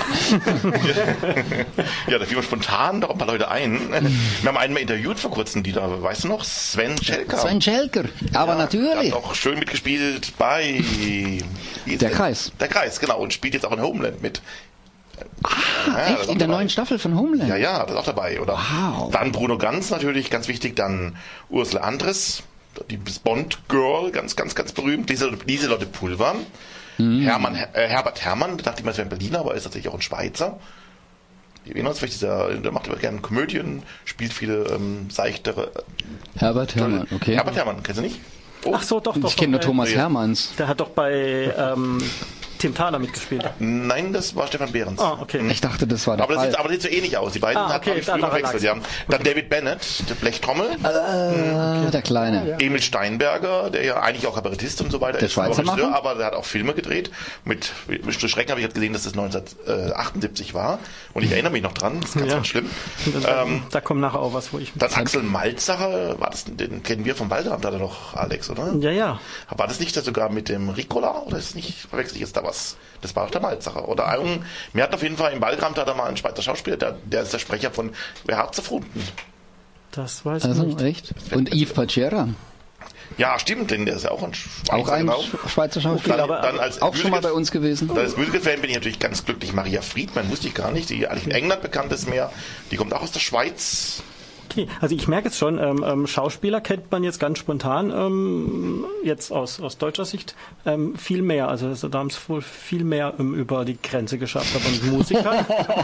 Ja, da fiel mir spontan doch ein paar Leute ein. Wir haben einen mal interviewt vor kurzem, die da, weißt du noch? Sven Schelker. Sven Schelker, aber ja, natürlich. Der hat auch schön mitgespielt bei... Der Kreis. Der Kreis, genau. Und spielt jetzt auch in Homeland mit. Echt? In der neuen Staffel von Homeland? Ja, das ist auch dabei. Oder wow. Dann Bruno Ganz natürlich, ganz wichtig. Dann Ursula Andres, die Bond-Girl, ganz berühmt. Lieselotte Pulver. Herbert Herrmann, dachte ich mal, es wäre ein Berliner, aber ist tatsächlich auch ein Schweizer. Wir erinnern uns vielleicht, der macht aber gerne Komödien, spielt viele seichtere... Herbert Herrmann, okay. Herbert Herrmann, kennst du nicht? Oh. Ach so, doch. Ich kenne nur Thomas Hermanns. Der hat doch bei... Tim Thaler mitgespielt? Nein, das war Stefan Behrens. Ah, okay. Ich dachte, das war der Fall. Aber das sieht so ähnlich aus. Die beiden hatten früher verwechselt. Die haben dann David Bennett, der Blechtrommel. Der Kleine. Emil Steinberger, der ja eigentlich auch Kabarettist und so weiter der ist. Schweizer aber der hat auch Filme gedreht. Mit Schrecken habe ich gesehen, dass das 1978 war. Und ich erinnere mich noch dran. Das ist ganz schlimm. Da kommt nachher auch was, wo ich... Dann Axel Malzacher, den kennen wir vom Waldrand, hat er noch, Alex, oder? Ja. War das nicht sogar mit dem Ricola? Oder ist es nicht, verwechsel ich jetzt da was? Das war auch der Malzacher. Oder mir hat auf jeden Fall im Waldrand da mal einen Schweizer Schauspieler, der ist der Sprecher von Wer hat's erfunden? Das weiß ich nicht. Echt? Und Yves Pacera? Ja, stimmt, denn der ist ja auch ein Schweizer Schauspieler. Okay, dann als auch schon mal bei uns gewesen. Als Musical-Fan bin ich natürlich ganz glücklich. Maria Friedmann wusste ich gar nicht, die eigentlich in England bekannt ist mehr. Die kommt auch aus der Schweiz. Okay, also ich merke jetzt schon, Schauspieler kennt man jetzt ganz spontan, jetzt aus deutscher Sicht viel mehr. Also da haben es wohl viel mehr über die Grenze geschafft, aber mit Musikern.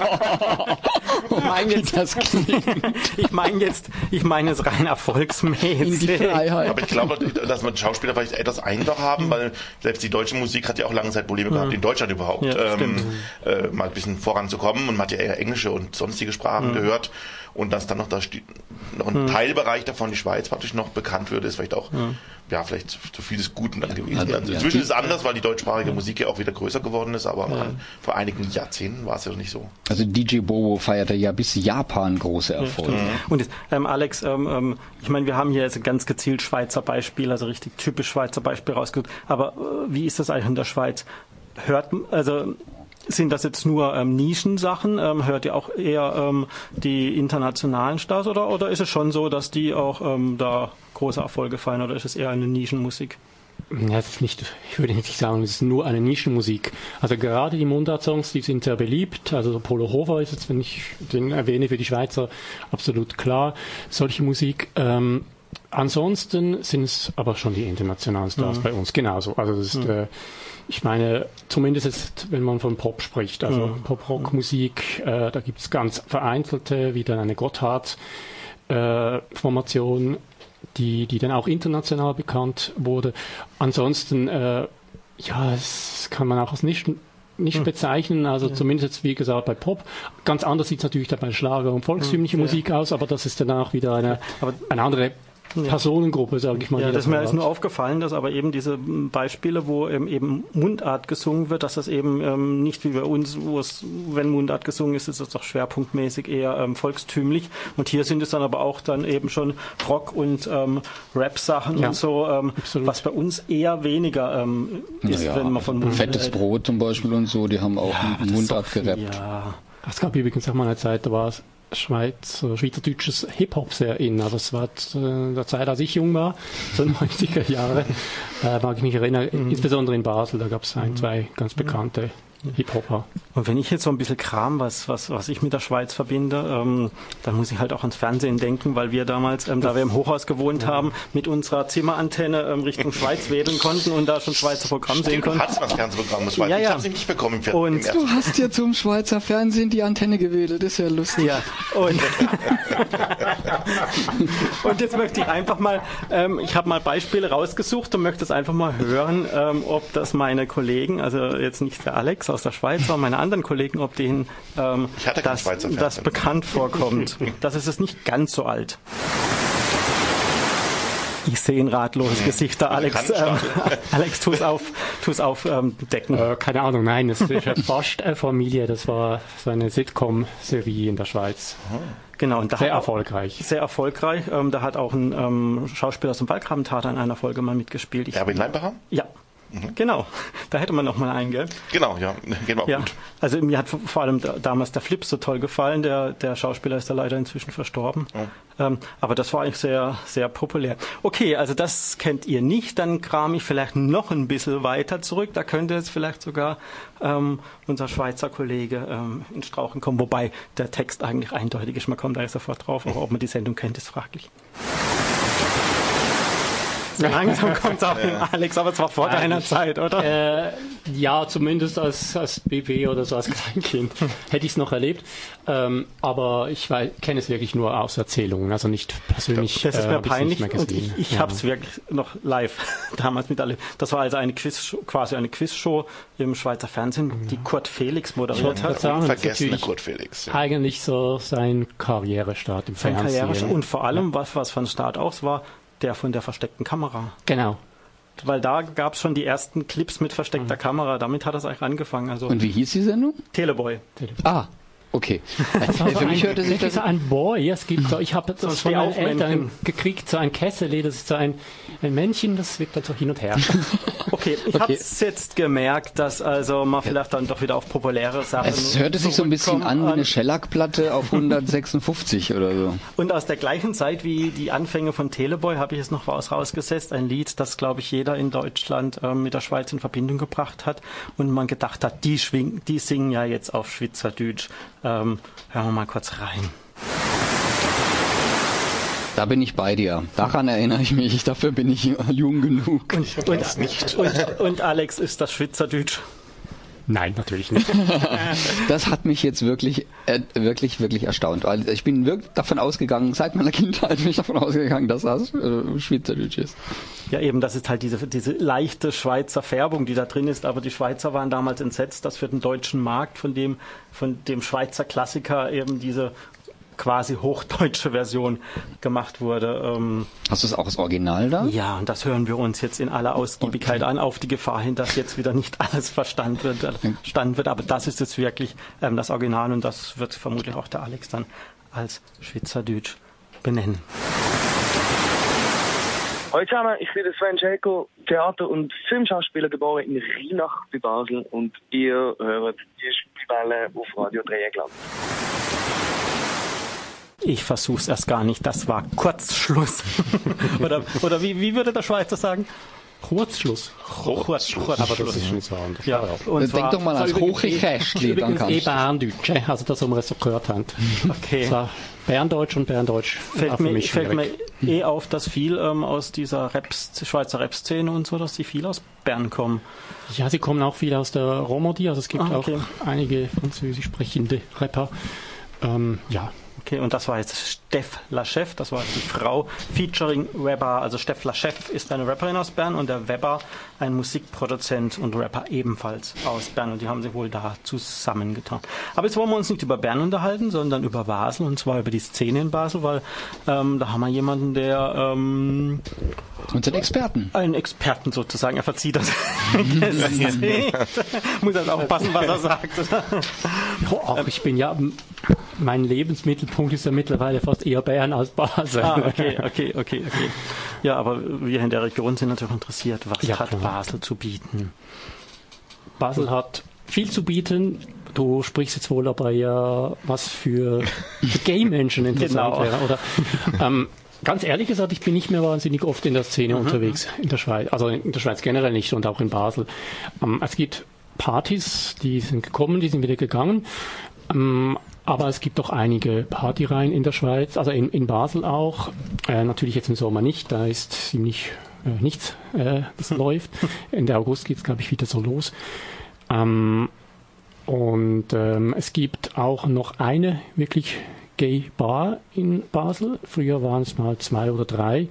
Ich meine jetzt rein erfolgsmäßig. In die Freiheit. Aber ich glaube, dass man Schauspieler vielleicht etwas einfacher haben, weil selbst die deutsche Musik hat ja auch lange Zeit Probleme gehabt, in Deutschland überhaupt mal ein bisschen voranzukommen. Und man hat ja eher englische und sonstige Sprachen gehört. Und dass dann noch ein Teilbereich davon, die Schweiz praktisch noch bekannt würde, ist vielleicht auch, vielleicht zu vieles Guten dann gewesen. Also inzwischen ist es anders, weil die deutschsprachige Musik ja auch wieder größer geworden ist, aber vor einigen Jahrzehnten war es ja noch nicht so. Also DJ Bobo feierte ja bis Japan große Erfolge. Und jetzt, Alex, ich meine, wir haben hier jetzt ganz gezielt Schweizer Beispiele, also richtig typisch Schweizer Beispiel rausgesucht, aber wie ist das eigentlich in der Schweiz? Sind das jetzt nur Nischensachen? Hört ihr auch eher die internationalen Stars oder ist es schon so, dass die auch da große Erfolge feiern oder ist es eher eine Nischenmusik? Ja, ich würde nicht sagen, es ist nur eine Nischenmusik. Also gerade die Mundart-Songs, die sind sehr beliebt. Also Polo Hofer ist jetzt, wenn ich den erwähne, für die Schweizer absolut klar. Solche Musik. Ansonsten sind es aber schon die internationalen Stars bei uns genauso. Also das ist, ich meine, zumindest jetzt, wenn man von Pop spricht, also Pop-Rock-Musik, da gibt es ganz vereinzelte, wie dann eine Gotthard-Formation, die dann auch international bekannt wurde. Ansonsten, das kann man auch als nicht bezeichnen, also zumindest jetzt, wie gesagt, bei Pop. Ganz anders sieht es natürlich da bei Schlager und volkstümliche Musik aus, aber das ist dann auch wieder eine andere Personengruppe, sage ich mal. Ja, das ist mir jetzt nur aufgefallen, dass aber eben diese Beispiele, wo eben Mundart gesungen wird, dass das eben nicht wie bei uns, wo es, wenn Mundart gesungen ist, ist es doch schwerpunktmäßig eher volkstümlich. Und hier sind es dann aber auch dann eben schon Rock- und Rap-Sachen und so, was bei uns eher weniger ist, wenn man von Mundart... Fettes Brot zum Beispiel und so, die haben auch Mundart gerappt. Ja. Es gab übrigens auch mal eine Zeit, da war es schweizerdeutsches Hip-Hop sehr in. Also es war in der Zeit, als ich jung war, so 90er Jahre, mag ich mich erinnern, insbesondere in Basel, da gab es zwei ganz bekannte Hip-Hopper. Und wenn ich jetzt so ein bisschen kram, was ich mit der Schweiz verbinde, dann muss ich halt auch ans Fernsehen denken, weil wir damals, da wir im Hochhaus gewohnt haben, mit unserer Zimmerantenne Richtung Schweiz wedeln konnten und da schon Schweizer Programm sehen konnten. Du hast das ganze Programm, das Schweiz. Ich habe sie nicht bekommen im Fernsehen. Und du hast ja zum Schweizer Fernsehen die Antenne gewedelt, ist ja lustig. Ja, und jetzt möchte ich einfach mal, ich habe mal Beispiele rausgesucht und möchte es einfach mal hören, ob das meine Kollegen, also jetzt nicht der Alex aus der Schweiz, sondern meine anderen Kollegen, ob denen das bekannt vorkommt. Das ist es nicht ganz so alt. Ich sehe ein ratloses Gesicht da. Alex, tu's aufdecken. Keine Ahnung, nein, es ist ja fast eine Familie. Das war so eine Sitcom-Serie in der Schweiz. Genau, und sehr erfolgreich. Sehr erfolgreich. Da hat auch ein Schauspieler aus dem Waldgraben-Theater in einer Folge mal mitgespielt. Erwin Leibacher? Ja. Genau, da hätte man noch mal einen, gell? Genau, ja, genau, ja. Gut. Also mir hat vor allem damals der Flip so toll gefallen, der Schauspieler ist da leider inzwischen verstorben. Aber das war eigentlich sehr, sehr populär. Okay, also das kennt ihr nicht, dann kram ich vielleicht noch ein bisschen weiter zurück, da könnte jetzt vielleicht sogar unser Schweizer Kollege ins Strauchen kommen, wobei der Text eigentlich eindeutig ist, man kommt da sofort drauf, aber ob man die Sendung kennt, ist fraglich. So langsam kommt es auch in Alex, aber es war vor deiner Zeit, oder? Ja, zumindest als Baby oder so als Kleinkind hätte ich es noch erlebt. Aber ich kenne es wirklich nur aus Erzählungen, also nicht persönlich. Das ist mir peinlich und ich habe es wirklich noch live damals miterlebt. Das war also eine Quizshow im Schweizer Fernsehen, die Kurt Felix moderiert hat. Vergessene Kurt Felix. Ja. Eigentlich so sein Karrierestart im Fernsehen. Und vor allem, was von Start aus war, der von der versteckten Kamera. Genau. Weil da gab es schon die ersten Clips mit versteckter Kamera. Damit hat es eigentlich angefangen. Also und wie hieß die Sendung? Teleboy. Ah, okay. Für mich hörte sich das ein Boy. Es gibt so, ich habe das von meinen Eltern gekriegt, so ein Kessel, das ist so ein Männchen, das wird dann so hin und her. Okay, ich habe es jetzt gemerkt, dass also man vielleicht dann doch wieder auf populäre Sachen... Es hörte sich so ein bisschen an wie eine Shellac-Platte auf 156 oder so. Und aus der gleichen Zeit wie die Anfänge von Teleboy habe ich jetzt noch was rausgesetzt. Ein Lied, das, glaube ich, jeder in Deutschland mit der Schweiz in Verbindung gebracht hat. Und man gedacht hat, die singen ja jetzt auf Schweizerdeutsch. Hören wir mal kurz rein. Da bin ich bei dir. Daran erinnere ich mich. Dafür bin ich jung genug. Und Alex, ist das Schweizerdeutsch? Nein, natürlich nicht. Das hat mich jetzt wirklich erstaunt. Also ich bin wirklich davon ausgegangen, seit meiner Kindheit bin ich davon ausgegangen, dass das Schweizerdeutsch ist. Ja, eben, das ist halt diese leichte Schweizer Färbung, die da drin ist. Aber die Schweizer waren damals entsetzt, dass für den deutschen Markt von dem Schweizer Klassiker eben diese quasi hochdeutsche Version gemacht wurde. Hast du es auch als Original da? Ja, und das hören wir uns jetzt in aller Ausgiebigkeit an, auf die Gefahr hin, dass jetzt wieder nicht alles verstanden wird. Aber das ist jetzt wirklich das Original und das wird vermutlich auch der Alex dann als Schweizerdeutsch benennen. Hallo zusammen, ich bin der Sven Schäkel, Theater- und Filmschauspieler, geboren in Rheinach bei Basel und ihr hört die Spielwelle auf Radio Dreieckland. Ich versuch's erst gar nicht, das war Kurzschluss. oder wie würde der Schweizer sagen? Kurzschluss. Aber das ist nicht so anders. Ja, und denk doch mal ans Hochkästli, dann kannst du. Berndeutsch, also das, was wir so gehört haben. Okay. So, Berndeutsch und Berndeutsch. Fällt mir auf, dass viel aus dieser Schweizer Rap-Szene und so, dass die viel aus Bern kommen. Ja, sie kommen auch viel aus der Romandie, also es gibt auch einige französisch sprechende Rapper. Ja. Okay, und das war jetzt Steff Lacheff, das war die Frau, featuring Weber. Also Steff Lacheff ist eine Rapperin aus Bern und der Weber ein Musikproduzent und Rapper ebenfalls aus Bern. Und die haben sich wohl da zusammengetan. Aber jetzt wollen wir uns nicht über Bern unterhalten, sondern über Basel, und zwar über die Szene in Basel, weil da haben wir jemanden, der... Unseren Experten. Einen Experten sozusagen, er verzieht das. Muss halt aufpassen, was er sagt. Ach, ich bin ja... Mein Lebensmittelpunkt ist ja mittlerweile fast eher Bern als Basel. Okay. Ja, aber wir in der Region sind natürlich interessiert, was hat klar. Basel zu bieten? Basel hat viel zu bieten. Du sprichst jetzt wohl aber ja, was für Gay-Menschen interessant wäre. Oder, ganz ehrlich gesagt, ich bin nicht mehr wahnsinnig oft in der Szene unterwegs in der Schweiz. Also in der Schweiz generell nicht und auch in Basel. Es gibt Partys, die sind gekommen, die sind wieder gegangen. Aber es gibt auch einige Partyreihen in der Schweiz, also in Basel auch. Natürlich jetzt im Sommer nicht, da ist ziemlich nichts, das läuft. Ende August geht es, glaube ich, wieder so los. Es gibt auch noch eine wirklich Gay Bar in Basel. Früher waren es mal 2 oder 3.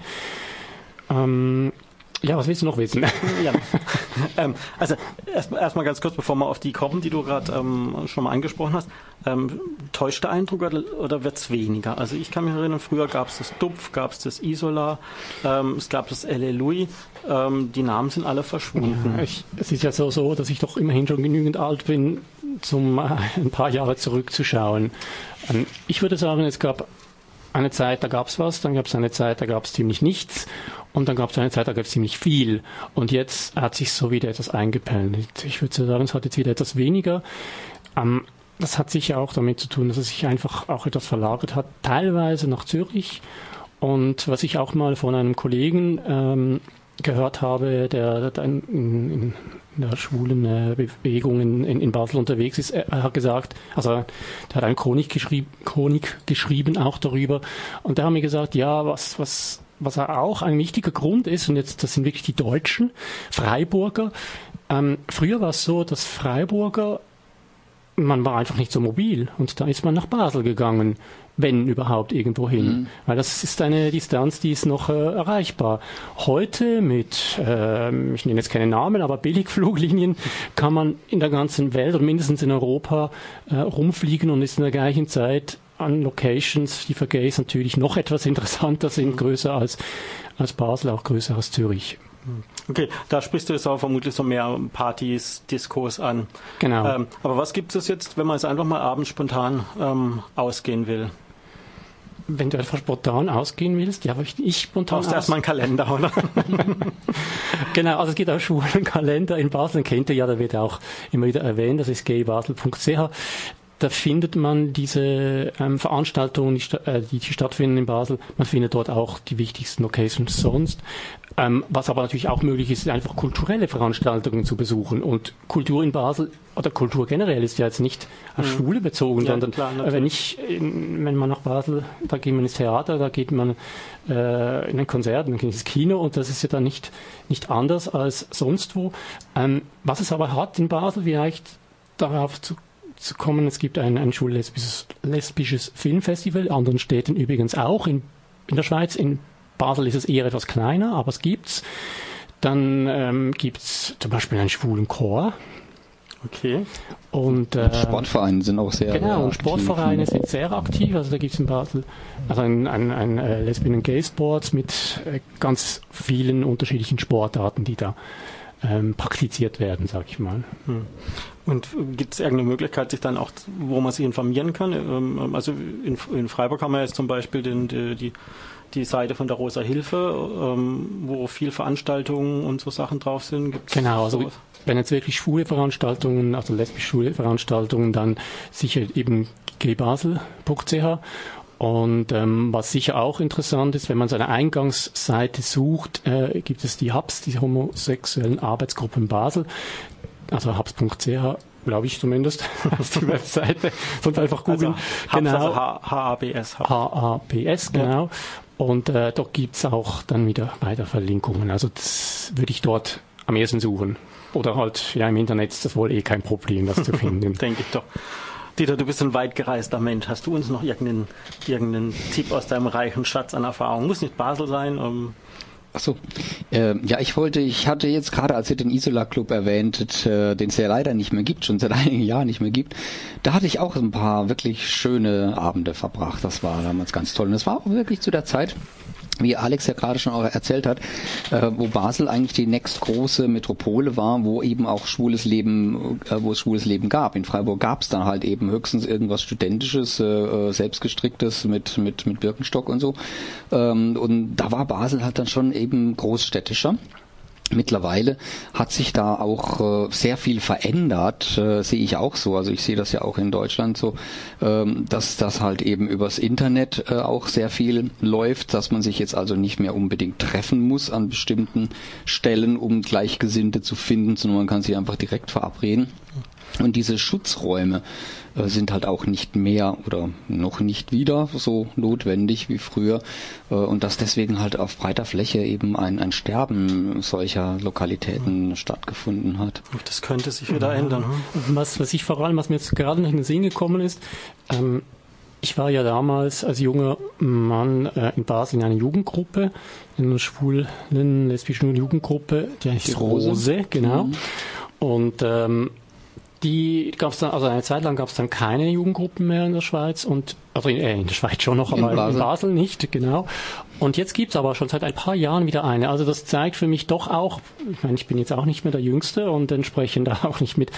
Ja, was willst du noch wissen? Ja. Also erstmal ganz kurz, bevor wir auf die kommen, die du gerade schon mal angesprochen hast. Täuscht der Eindruck oder wird es weniger? Also ich kann mich erinnern, früher gab es das Dupf, gab es das Isola, es gab das L.A. Louis. Die Namen sind alle verschwunden. Ja, es ist ja so, dass ich doch immerhin schon genügend alt bin, um ein paar Jahre zurückzuschauen. Ich würde sagen, es gab eine Zeit, da gab es was, dann gab es eine Zeit, da gab es ziemlich nichts und dann gab es eine Zeit, da gab es ziemlich viel und jetzt hat sich so wieder etwas eingependelt. Ich würde sagen, es hat jetzt wieder etwas weniger. Das hat sicher auch damit zu tun, dass es sich einfach auch etwas verlagert hat, teilweise nach Zürich, und was ich auch mal von einem Kollegen gehört habe, der in der schwulen Bewegung in Basel unterwegs ist. Er hat gesagt, also der hat eine Chronik geschrieben auch darüber, und der hat mir gesagt, ja, was auch ein wichtiger Grund ist, und jetzt das sind wirklich die Deutschen, Freiburger. Früher war es so, dass Freiburger, man war einfach nicht so mobil und da ist man nach Basel gegangen, wenn überhaupt irgendwo hin. Weil das ist eine Distanz, die ist noch erreichbar. Heute mit, ich nenne jetzt keine Namen, aber Billigfluglinien kann man in der ganzen Welt und mindestens in Europa rumfliegen und ist in der gleichen Zeit an Locations, die für Gays natürlich noch etwas interessanter sind, größer als Basel, auch größer als Zürich. Okay, da sprichst du jetzt auch vermutlich so mehr Partys, Diskos an. Genau. Aber was gibt es jetzt, wenn man jetzt einfach mal abends spontan ausgehen will? Wenn du einfach spontan ausgehen willst, ja, ich spontan brauchst du erstmal einen Kalender, oder? Genau, also es gibt auch schwulen Kalender in Basel, den kennt ihr ja, da wird auch immer wieder erwähnt, das ist gaybasel.ch. Da findet man diese Veranstaltungen, die stattfinden in Basel. Man findet dort auch die wichtigsten Locations sonst. Was aber natürlich auch möglich ist, einfach kulturelle Veranstaltungen zu besuchen. Und Kultur in Basel, oder Kultur generell, ist ja jetzt nicht auf Schwule bezogen, ja, sondern klar, wenn man nach Basel, da geht man ins Theater, da geht man in ein Konzert, dann geht man ins Kino, und das ist ja dann nicht anders als sonst wo. Was es aber hat in Basel, vielleicht darauf zu kommen, es gibt ein schwul-lesbisches Filmfestival, in anderen Städten übrigens auch, in der Schweiz. In Basel ist es eher etwas kleiner, aber es gibt's. Dann gibt's zum Beispiel einen schwulen Chor. Okay. Und Sportvereine sind auch sehr genau, und aktiv. Sportvereine sind sehr aktiv. Also da gibt's in Basel also ein Lesbian and Gay Sports mit ganz vielen unterschiedlichen Sportarten, die da praktiziert werden, sag ich mal. Und gibt es irgendeine Möglichkeit, sich dann auch, wo man sich informieren kann? Also in Freiburg haben wir jetzt zum Beispiel die Seite von der Rosa Hilfe, wo viel Veranstaltungen und so Sachen drauf sind. Gibt's genau, also sowas? Wenn jetzt wirklich schwule Veranstaltungen, also lesbisch-schwule Veranstaltungen, dann sicher eben gaybasel.ch. Und was sicher auch interessant ist, wenn man so eine Eingangsseite sucht, gibt es die HABS, die homosexuellen Arbeitsgruppen Basel, also HABS.ch, glaube ich zumindest, als die Webseite, sonst einfach googeln. Also genau. HABS. HABS, genau. Ja. Und dort gibt's auch dann wieder weiter Verlinkungen. Also das würde ich dort am ehesten suchen. Oder halt ja im Internet ist das wohl kein Problem, das zu finden. Denke ich doch. Dieter, du bist ein weit gereister Mensch. Hast du uns noch irgendeinen Tipp aus deinem reichen Schatz an Erfahrung? Muss nicht Basel sein. Ach so. Ich hatte jetzt gerade, als ihr den Isola Club erwähntet, den es ja leider nicht mehr gibt, schon seit einigen Jahren nicht mehr gibt, da hatte ich auch ein paar wirklich schöne Abende verbracht. Das war damals ganz toll. Und das war auch wirklich zu der Zeit, wie Alex ja gerade schon auch erzählt hat, wo Basel eigentlich die nächstgroße Metropole war, wo eben auch schwules Leben gab. In Freiburg gab es dann halt eben höchstens irgendwas Studentisches, selbstgestricktes mit Birkenstock und so. Und da war Basel halt dann schon eben großstädtischer. Mittlerweile hat sich da auch sehr viel verändert, sehe ich auch so. Also ich sehe das ja auch in Deutschland so, dass das halt eben übers Internet auch sehr viel läuft, dass man sich jetzt also nicht mehr unbedingt treffen muss an bestimmten Stellen, um Gleichgesinnte zu finden, sondern man kann sich einfach direkt verabreden. Und diese Schutzräume sind halt auch nicht mehr oder noch nicht wieder so notwendig wie früher und dass deswegen halt auf breiter Fläche eben ein Sterben solcher Lokalitäten stattgefunden hat. Das könnte sich wieder ändern. Was mir jetzt gerade noch in den Sinn gekommen ist, ich war ja damals als junger Mann in Basel in einer Jugendgruppe, in einer schwulen, lesbischen Jugendgruppe, die heißt Rose, genau. Und die gab es dann, also eine Zeit lang gab es dann keine Jugendgruppen mehr in der Schweiz und also in der Schweiz schon noch, aber in Basel nicht, genau. Und jetzt gibt's aber schon seit ein paar Jahren wieder eine. Also das zeigt für mich doch auch, ich meine, ich bin jetzt auch nicht mehr der Jüngste und entsprechend auch nicht mit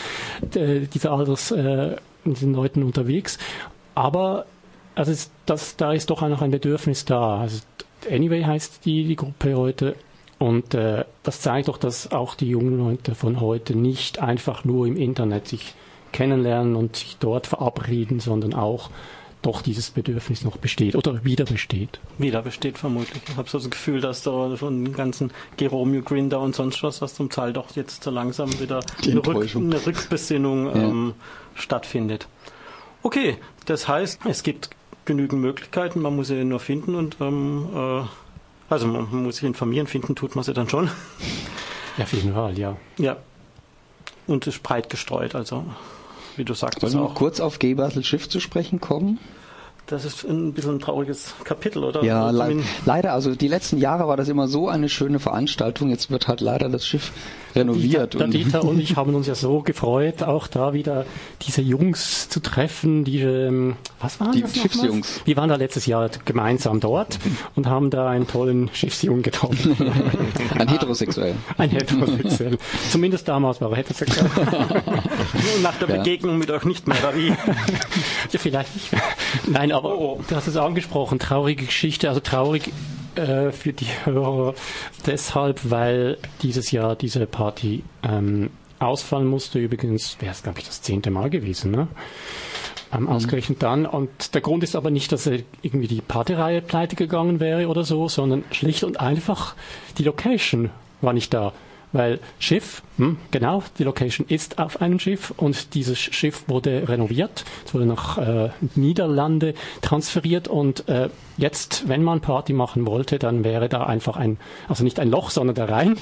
diesen Leuten unterwegs. Aber also da ist doch auch noch ein Bedürfnis da. Also Anyway heißt die Gruppe heute. Und das zeigt doch, dass auch die jungen Leute von heute nicht einfach nur im Internet sich kennenlernen und sich dort verabreden, sondern auch doch dieses Bedürfnis noch besteht oder wieder besteht. Wieder besteht vermutlich. Ich habe so das Gefühl, dass da von den ganzen Geromeo, Grindr und sonst was zum Teil doch jetzt so langsam wieder eine Rückbesinnung stattfindet. Okay, das heißt, es gibt genügend Möglichkeiten, man muss sie nur finden und also man muss sich informieren, finden tut man sie dann schon. Ja, auf jeden Fall, ja. Ja. Und es ist breit gestreut, also wie du sagst. Wollen wir noch kurz auf G. Basel Schiff zu sprechen kommen? Das ist ein bisschen ein trauriges Kapitel, oder? Ja, leider. Also die letzten Jahre war das immer so eine schöne Veranstaltung. Jetzt wird halt leider das Schiff renoviert. Dieter und ich haben uns ja so gefreut, auch da wieder diese Jungs zu treffen, was waren das? Die Schiffsjungs. Wir waren da letztes Jahr gemeinsam dort und haben da einen tollen Schiffsjungen getroffen. Ein Heterosexuell. Ein Heterosexuell. Zumindest damals war er heterosexuell. Nach der Begegnung mit euch nicht mehr, oder wie? Ja, vielleicht nicht mehr. Nein, aber du hast es angesprochen, traurige Geschichte, also traurig für die Hörer deshalb, weil dieses Jahr diese Party ausfallen musste. Übrigens wäre es, glaube ich, das 10. Mal gewesen, ne? Ausgerechnet dann. Und der Grund ist aber nicht, dass irgendwie die Partyreihe pleite gegangen wäre oder so, sondern schlicht und einfach die Location war nicht da. Weil Schiff, genau, die Location ist auf einem Schiff und dieses Schiff wurde renoviert. Es wurde nach Niederlande transferiert und jetzt, wenn man Party machen wollte, dann wäre da einfach also nicht ein Loch, sondern der Rhein.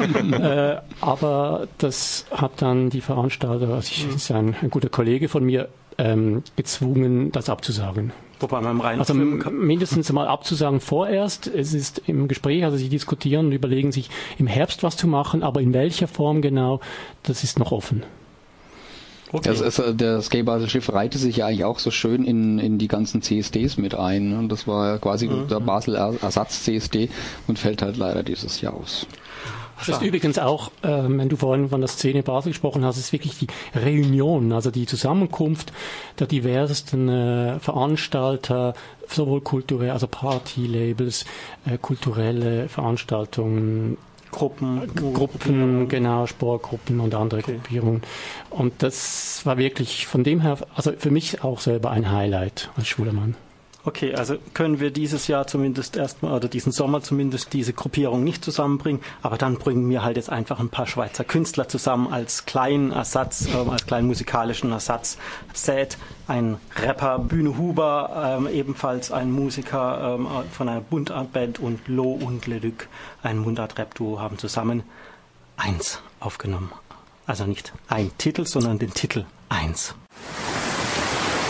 Aber das hat dann die Veranstalter, das ist ein guter Kollege von mir, gezwungen, das abzusagen. Wobei man rein also mindestens mal abzusagen vorerst. Es ist im Gespräch, also sie diskutieren und überlegen sich im Herbst was zu machen, aber in welcher Form genau, das ist noch offen. Okay. Das Gay Basel Schiff reihte sich ja eigentlich auch so schön in die ganzen CSDs mit ein. Und das war ja quasi der Basel Ersatz CSD und fällt halt leider dieses Jahr aus. Das ist übrigens auch, wenn du vorhin von der Szene Basel gesprochen hast, ist wirklich die Reunion, also die Zusammenkunft der diversesten Veranstalter, sowohl kulturell, also Party-Labels, kulturelle Veranstaltungen, Gruppen, genau, Sportgruppen und andere Gruppierungen. Und das war wirklich von dem her, also für mich auch selber ein Highlight als schwuler Mann. Okay, also können wir dieses Jahr zumindest erstmal, oder diesen Sommer zumindest diese Gruppierung nicht zusammenbringen, aber dann bringen wir halt jetzt einfach ein paar Schweizer Künstler zusammen als kleinen Ersatz, als kleinen musikalischen Ersatz. Zed, ein Rapper, Bühne Huber, ebenfalls ein Musiker von einer Mundartband und Lo und Leduc, ein Mundart-Rap-Duo, haben zusammen 1 aufgenommen. Also nicht ein Titel, sondern den Titel 1.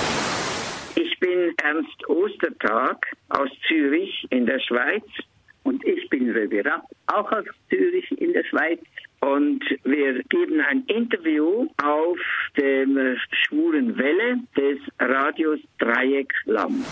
Ernst Ostertag aus Zürich in der Schweiz. Und ich bin Röbi Rapp, auch aus Zürich in der Schweiz. Und wir geben ein Interview auf der Schwulen Welle des Radios Dreieckland.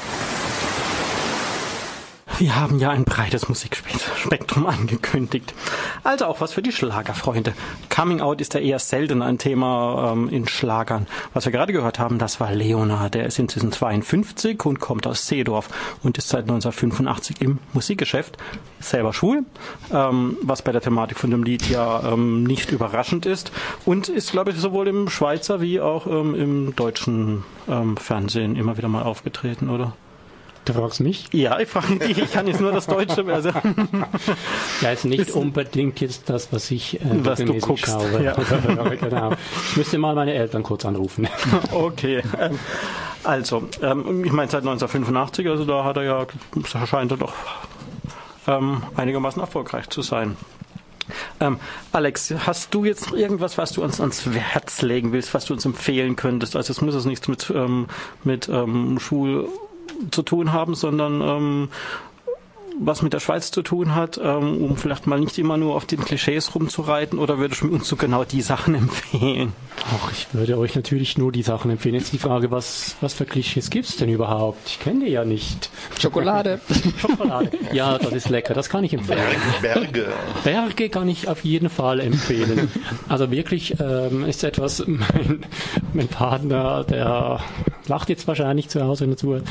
Wir haben ja ein breites Musikspektrum angekündigt. Also auch was für die Schlagerfreunde. Coming Out ist ja eher selten ein Thema in Schlagern. Was wir gerade gehört haben, das war Leonard. Der ist inzwischen 52 und kommt aus Seedorf und ist seit 1985 im Musikgeschäft. Selber schwul, was bei der Thematik von dem Lied ja nicht überraschend ist. Und ist, glaube ich, sowohl im Schweizer wie auch im deutschen Fernsehen immer wieder mal aufgetreten, oder? Du fragst mich? Ja, ich frage dich. Ich kann jetzt nur das Deutsche. Also ja, ist nicht unbedingt jetzt das, was ich was du guckst. Schaue. Ja. Genau. Ich müsste mal meine Eltern kurz anrufen. Okay. Also, ich meine seit 1985, also da hat er ja, scheint er doch einigermaßen erfolgreich zu sein. Alex, hast du jetzt irgendwas, was du uns ans Herz legen willst, was du uns empfehlen könntest? Also es muss es nichts mit Schul zu tun haben, sondern was mit der Schweiz zu tun hat, um vielleicht mal nicht immer nur auf den Klischees rumzureiten, oder würdest du uns so genau die Sachen empfehlen? Ach, ich würde euch natürlich nur die Sachen empfehlen. Jetzt die Frage, was für Klischees gibt's denn überhaupt? Ich kenne die ja nicht. Schokolade. Schokolade. Ja, das ist lecker, das kann ich empfehlen. Berge kann ich auf jeden Fall empfehlen. Also wirklich ist etwas, mein Partner, der lacht jetzt wahrscheinlich zu Hause, wenn er zuhört.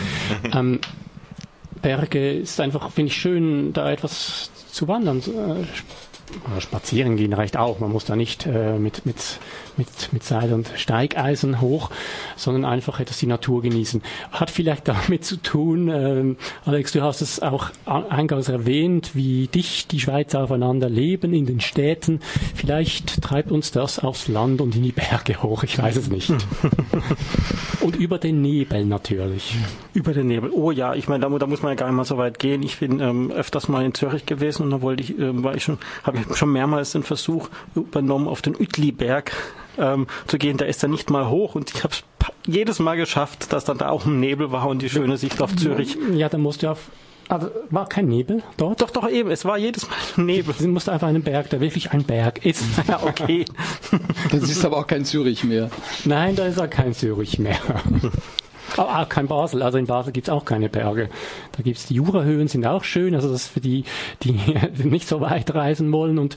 Berge ist einfach, finde ich, schön, da etwas zu wandern. Spazieren gehen reicht auch. Man muss da nicht mit Seil und Steigeisen hoch, sondern einfach etwas die Natur genießen. Hat vielleicht damit zu tun, Alex, du hast es auch eingangs erwähnt, wie dicht die Schweizer aufeinander leben in den Städten. Vielleicht treibt uns das aufs Land und in die Berge hoch. Ich weiß es nicht. Und über den Nebel natürlich. Über den Nebel. Oh ja, ich meine, da muss man ja gar nicht mal so weit gehen. Ich bin öfters mal in Zürich gewesen und da habe ich schon mehrmals den Versuch übernommen, auf den Uetliberg zu gehen. Der ist dann nicht mal hoch und ich habe es jedes Mal geschafft, dass dann da auch ein Nebel war und die schöne Sicht auf Zürich. Ja, dann musst du aber war kein Nebel dort? Doch, eben. Es war jedes Mal ein Nebel. Du musst einfach einen Berg, der wirklich ein Berg ist. Ja, okay. Das ist aber auch kein Zürich mehr. Nein, da ist auch kein Zürich mehr. Aber auch kein Basel. Also in Basel gibt's auch keine Berge. Da gibt's die Jurahöhen, sind auch schön. Also das ist für die nicht so weit reisen wollen. Und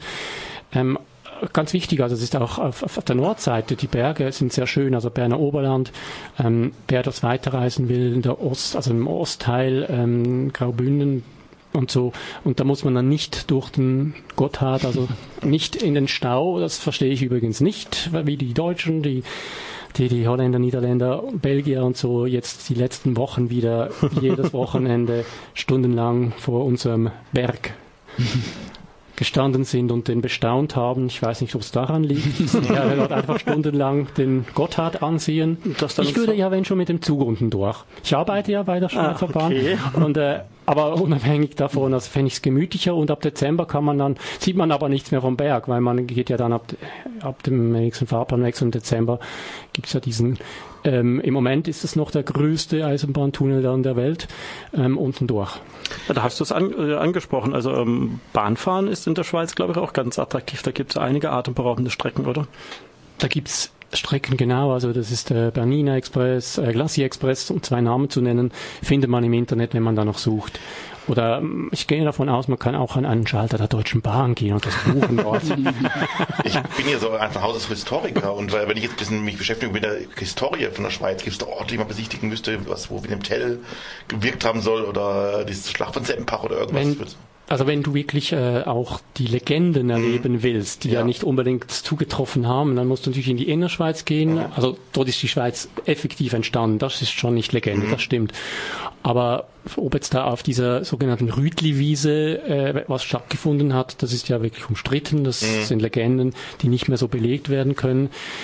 ganz wichtig, also es ist auch auf der Nordseite, die Berge sind sehr schön, also Berner Oberland, wer das weiterreisen will, im Ostteil, Graubünden und so, und da muss man dann nicht durch den Gotthard, also nicht in den Stau, das verstehe ich übrigens nicht, wie die Deutschen, die Holländer, Niederländer, Belgier und so jetzt die letzten Wochen wieder jedes Wochenende stundenlang vor unserem Berg gestanden sind und den bestaunt haben. Ich weiß nicht, ob es daran liegt. Ja, dort einfach stundenlang den Gotthard ansehen. Ich würde ja, wenn schon, mit dem Zug unten durch. Ich arbeite ja bei der Schweizer Bahn. Okay. Und, aber unabhängig davon, also fände ich es gemütlicher, und ab Dezember sieht man aber nichts mehr vom Berg, weil man geht ja dann ab dem nächsten Fahrplanwechsel im Dezember, gibt es ja diesen im Moment ist es noch der größte Eisenbahntunnel dann der Welt, unten durch. Da hast du es angesprochen. Also Bahnfahren ist in der Schweiz, glaube ich, auch ganz attraktiv. Da gibt es einige atemberaubende Strecken, oder? Da gibt's Strecken, genau. Also das ist der Bernina Express, Glacier Express, um 2 Namen zu nennen, findet man im Internet, wenn man da noch sucht. Oder ich gehe davon aus, man kann auch an einen Schalter der Deutschen Bahn gehen und das buchen dort. Ich bin ja so einfach Haus als Historiker, und wenn ich jetzt ein bisschen mich beschäftige mit der Historie von der Schweiz, gibt es da Orte, die man besichtigen müsste, wo Wilhelm Tell gewirkt haben soll, oder die Schlacht von Seppenbach oder irgendwas. Also wenn du wirklich auch die Legenden erleben willst, die ja nicht unbedingt zugetroffen haben, dann musst du natürlich in die Innerschweiz gehen. Also dort ist die Schweiz effektiv entstanden. Das ist schon nicht Legende, das stimmt. Aber ob jetzt da auf dieser sogenannten Rütli-Wiese was stattgefunden hat, das ist ja wirklich umstritten. Das sind Legenden, die nicht mehr so belegt werden können.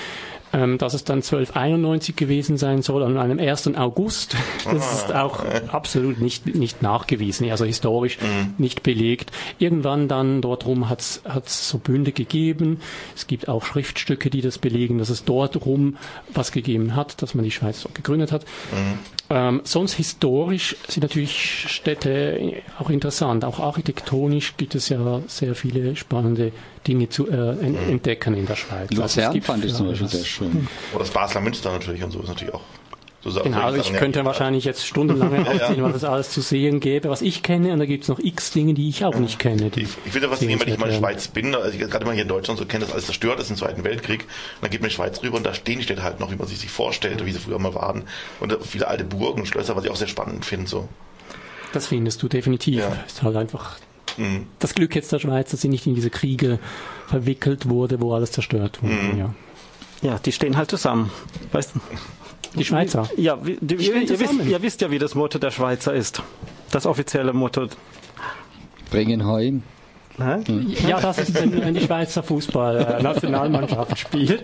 dass es dann 1291 gewesen sein soll, an einem 1. August. Das ist auch absolut nicht nachgewiesen, also historisch nicht belegt. Irgendwann dann dort rum hat es so Bünde gegeben. Es gibt auch Schriftstücke, die das belegen, dass es dort rum was gegeben hat, dass man die Schweiz dort gegründet hat. Sonst historisch sind natürlich Städte auch interessant. Auch architektonisch gibt es ja sehr viele spannende Dinge zu entdecken in der Schweiz. Luzern fand ich zum Beispiel sehr schön. Oder das Basler Münster natürlich und so ist natürlich auch. So genau, also ich könnte wahrscheinlich jetzt stundenlang aufzählen, was es alles zu sehen gäbe, was ich kenne, und da gibt es noch x Dinge, die ich auch nicht kenne. Ich will da was sehen, weil ich mal in der Schweiz bin, also ich gerade mal hier in Deutschland so kenne, dass alles zerstört ist im Zweiten Weltkrieg, und dann geht man in die Schweiz rüber und da stehen die Städte halt noch, wie man sich vorstellt, wie sie früher mal waren, und viele alte Burgen und Schlösser, was ich auch sehr spannend finde. So. Das findest du definitiv. Ja. Ist halt einfach das Glück jetzt der Schweiz, dass sie nicht in diese Kriege verwickelt wurde, wo alles zerstört wurde. Ja, die stehen halt zusammen, weißt du? Die Schweizer? Ja, ihr wisst ja, wie das Motto der Schweizer ist. Das offizielle Motto. Bringen Heu. Ja, das ist, wenn die Schweizer Fußball-Nationalmannschaft spielt.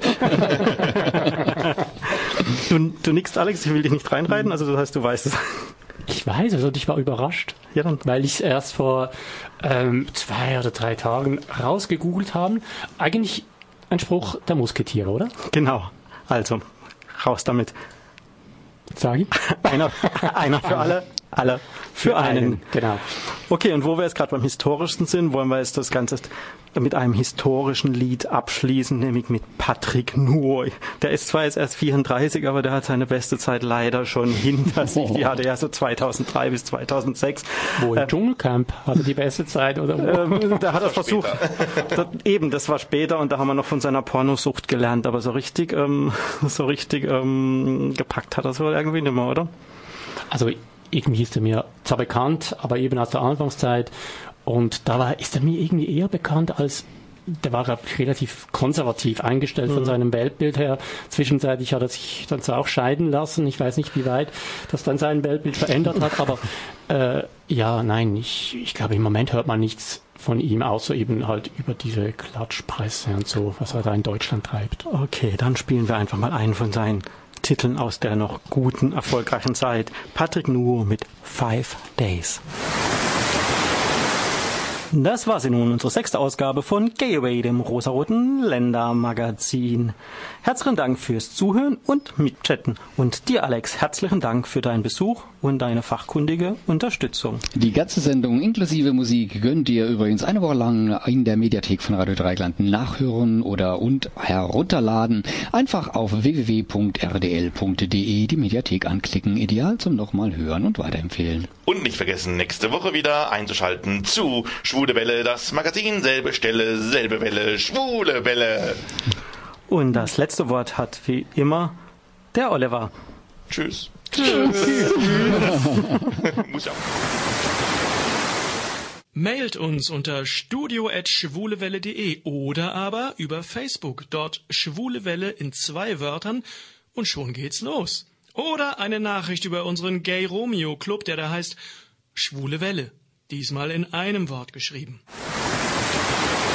Du nickst, Alex, ich will dich nicht reinreiten, also das heißt, du weißt es. Ich weiß es, und ich war überrascht, weil ich es erst vor 2 oder 3 Tagen rausgegoogelt habe. Eigentlich ein Spruch der Musketiere, oder? Genau, also raus damit. Sag ich? Einer für alle für einen. Genau. Okay, und wo wir jetzt gerade beim Historischsten sind, wollen wir jetzt das Ganze mit einem historischen Lied abschließen, nämlich mit Patrick Nuhr. Der ist zwar jetzt erst 34, aber der hat seine beste Zeit leider schon hinter sich. Die hatte ja so 2003 bis 2006. Wo im Dschungelcamp hatte die beste Zeit, oder? Da hat er versucht. Das war später, und da haben wir noch von seiner Pornosucht gelernt, aber so richtig gepackt hat er es wohl irgendwie nicht mehr, oder? Also irgendwie ist er mir zwar bekannt, aber eben aus der Anfangszeit, und ist er mir irgendwie eher bekannt als, der war relativ konservativ eingestellt von seinem Weltbild her. Zwischenzeitlich hat er sich dann zwar auch scheiden lassen, ich weiß nicht, wie weit das dann sein Weltbild verändert hat, aber ich glaube, im Moment hört man nichts von ihm, außer eben halt über diese Klatschpresse und so, was er da in Deutschland treibt. Okay, dann spielen wir einfach mal einen von seinen Titeln aus der noch guten, erfolgreichen Zeit. Patrick Nuhr mit 5 Days. Das war sie nun, unsere 6. Ausgabe von Gay Away, dem rosaroten Ländermagazin. Herzlichen Dank fürs Zuhören und Mitchatten. Und dir, Alex, herzlichen Dank für deinen Besuch und deine fachkundige Unterstützung. Die ganze Sendung inklusive Musik könnt ihr übrigens eine Woche lang in der Mediathek von Radio Dreieckland nachhören und herunterladen. Einfach auf www.rdl.de die Mediathek anklicken. Ideal zum nochmal hören und weiterempfehlen. Und nicht vergessen, nächste Woche wieder einzuschalten zu Schwule Welle, das Magazin, selbe Stelle, selbe Welle, Schwule Welle. Und das letzte Wort hat wie immer der Oliver. Tschüss. Muss auch. Mailt uns unter studio@schwulewelle.de oder aber über Facebook, dort Schwule Welle in 2 Wörtern, und schon geht's los. Oder eine Nachricht über unseren Gay Romeo Club, der da heißt Schwule Welle, diesmal in einem Wort geschrieben.